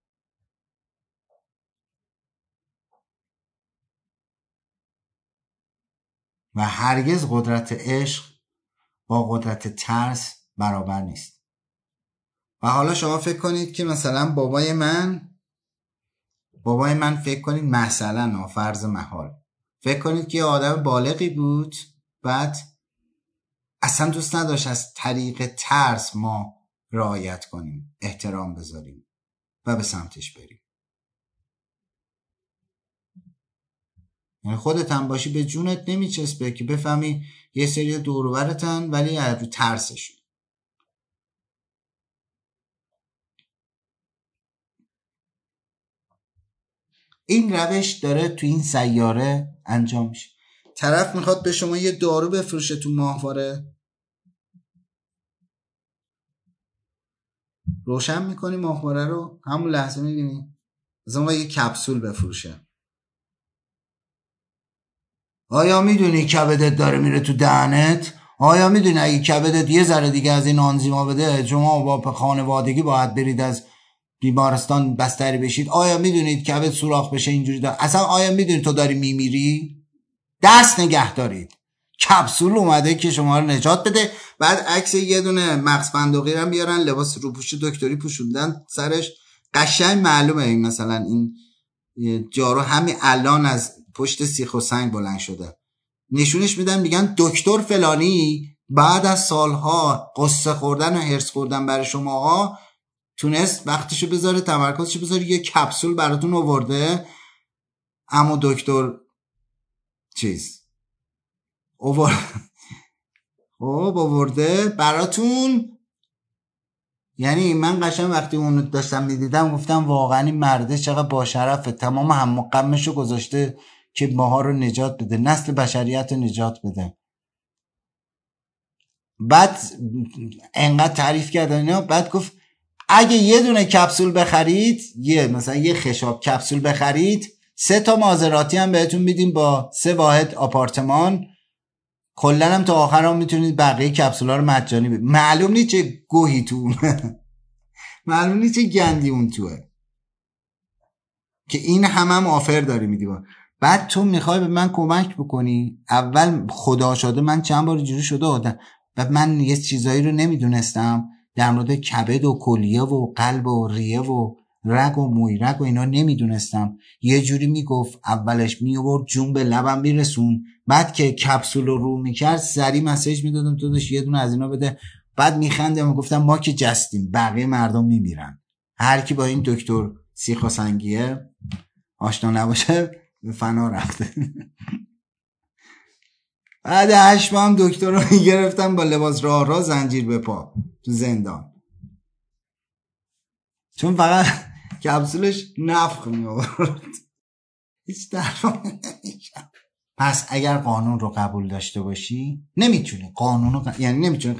و هرگز قدرت عشق با قدرت ترس برابر نیست. و حالا شما فکر کنید که مثلا بابای من فکر کنید مثلا فرض محال فکر کنید که یه آدم بالغی بود، بعد اصلا دوست نداشت از طریق ترس ما رعایت کنیم، احترام بذاریم و به سمتش بریم. یعنی خودت هم باشی به جونت نمیچسبه که بفهمی یه سری دور و برتن ولی رو ترسشون. این روش داره تو این سیاره انجام میشه. طرف میخواد به شما یه دارو بفروشه تو ماهواره، روشن میکنی ماهواره رو، همون لحظه میبینی مثلا یه کپسول بفروشه. آیا میدونی کبدت داره میره تو دهنت؟ آیا میدونی اگه کبدت یه ذره دیگه از این آنزیما بده شما با خانوادگی باید برید از بیمارستان بستری بشید؟ آیا میدونید کبد سوراخ بشه اینجوری اصلا آیا میدونید تو داری میمیری؟ دست نگه دارید، کپسول اومده که شما رو نجات بده. بعد عکس یه دونه مغز فندقی رو بیارن، لباس روپوش دکتری پوشوندن سرش، قشنگ معلومه این مثلا این جارو همین الان از پشت سیخ و سنگ بلند شده، نشونش میدن میگن دکتر فلانی بعد از سالها قصه خوردن و هرس خوردن برای شماها تونست وقتشو بذاره، تمرکزشو بذاره، یه کپسول براتون آورده. اما دکتر آورده براتون. یعنی من قشنگ وقتی اونو داشتم میدیدم گفتم واقعا این مرده چقدر با شرفه، تمام هم و غمشو گذاشته که ماها رو نجات بده، نسل بشریت رو نجات بده. بعد انقدر تعریف کردن، بعد گفت اگه یه دونه کپسول بخرید، مثلا یه خشاب کپسول بخرید، 3 مازراتی هم بهتون میدیم با 3 واحد آپارتمان، کلا هم تا آخر هم میتونید بقیه کپسولا رو مجانی بید. معلوم نیست چه گوهی تو معلوم نیست چه گندی اون توه که این هم آفر داری میدی. بعد تو میخوای به من کمک بکنی. اول خدا شده من چند بار اینجوری شده آدم و من یه چیزایی رو نمیدونستم در مورد کبد و کلیه و قلب و ریه و رگ و مویرگ و اینا نمیدونستم. یه جوری میگفت اولش میورد جون به لبم میرسون، بعد که کپسول رو میکرد سری مسیج میدادم تو داشت یه دونه از اینا بده. بعد میخندم و گفتم ما که جستیم، بقیه مردم میمیرن. هر کی با این دکتر سیخ و سنگیه آشنا نباشه فنا رفته. بعد 8 ماه هم دکتر رو میگرفتم با لباس راه زنجیر به پا تو زندان، چون فقط کپسولش نفخ می آورد. هیچ درمان نمیشم. پس اگر قانون رو قبول داشته باشی نمیتونی قانون رو یعنی نمیتونی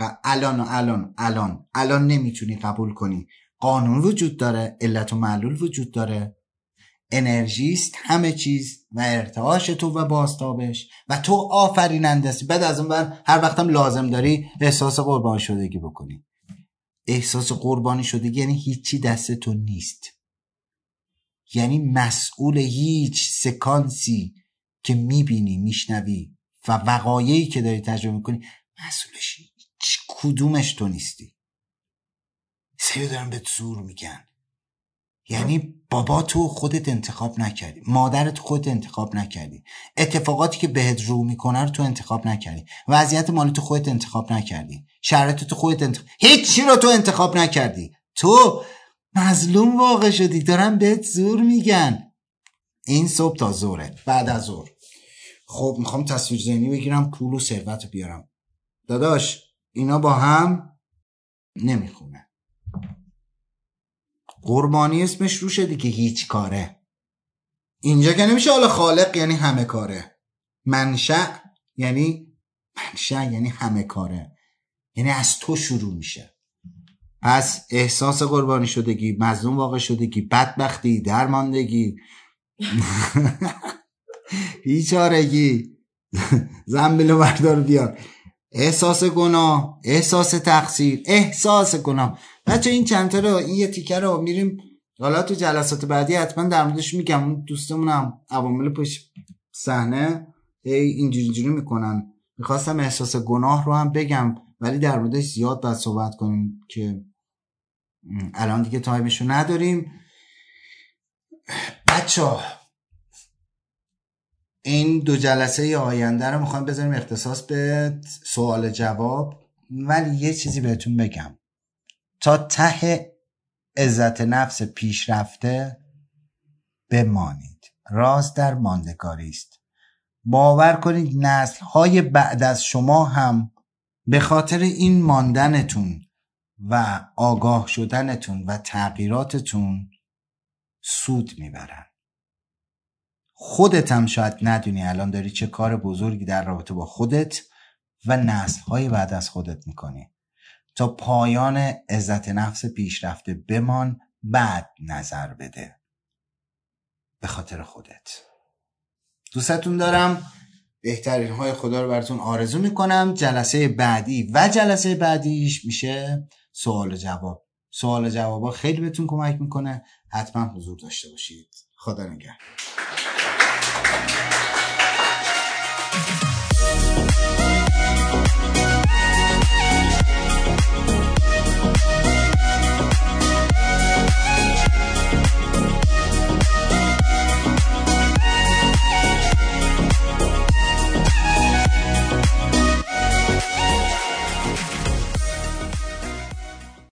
الان نمیتونی قبول کنی قانون وجود داره، علت و معلول وجود داره، انرژیست همه چیز و ارتعاش تو و بازتابش و تو آفریننده هستی. بعد از اون بر هر وقتم لازم داری احساس قربانی شدگی بکنی. احساس قربانی شدگی یعنی هیچی دست تو نیست، یعنی مسئول هیچ سکانسی که میبینی میشنوی و وقایعی که داری تجربه میکنی مسئولش هیچ کدومش تو نیستی. سری دارن به زور میگن، یعنی بابا تو خودت انتخاب نکردی، مادرت خودت انتخاب نکردی، اتفاقاتی که بهت رو میکنه رو تو انتخاب نکردی، وضعیت مالی تو خودت انتخاب نکردی، شرایط تو خودت هیچی رو تو انتخاب نکردی. تو مظلوم واقع شدی، دارن بهت زور میگن. این صبح تا ظهره، بعد از ظهر. خب میخوام تصویر ذهنی بگیرم پول و ثروت رو بیارم. داداش اینا با هم نمیخونه. قربانی اسمش روشه دیگه، هیچ کاره. اینجا که نمیشه حالا خالق یعنی همه کاره. منشأ یعنی همه کاره، یعنی از تو شروع میشه. پس احساس قربانی شدگی، مظلوم واقع شدگی، بدبختی، درماندگی، بیچارگی، زنبیلو بردار بیار، احساس گناه، احساس تقصیر، احساس گناه. بچه این چند تا رو، این یه تیکه رو میریم حالا تو جلسات بعدی حتما در موردش میگم. اون دوستمونم عوامل پشت صحنه اینجوری میکنن. میخواستم احساس گناه رو هم بگم ولی در موردش زیاد باید صحبت کنیم که الان دیگه تایمشو نداریم. بچه این 2 جلسه آینده رو میخوایم بذاریم اختصاص به سوال جواب، ولی یه چیزی بهتون بگم، تا ته عزت نفس پیشرفته بمانید. راز در ماندگاری است. باور کنید نسل‌های بعد از شما هم به خاطر این ماندنتون و آگاه شدنتون و تغییراتتون سود میبرن. خودت هم شاید ندونی الان داری چه کار بزرگی در رابطه با خودت و نسل‌های بعد از خودت میکنی. تا پایان عزت نفس پیشرفته بمان، بعد نظر بده به خاطر خودت. دوستتون دارم، بهترین های خدا رو براتون آرزو میکنم. جلسه بعدی و جلسه بعدیش میشه سوال جواب. سوال جوابا خیلی بهتون کمک میکنه، حتما حضور داشته باشید. خدا نگهدار.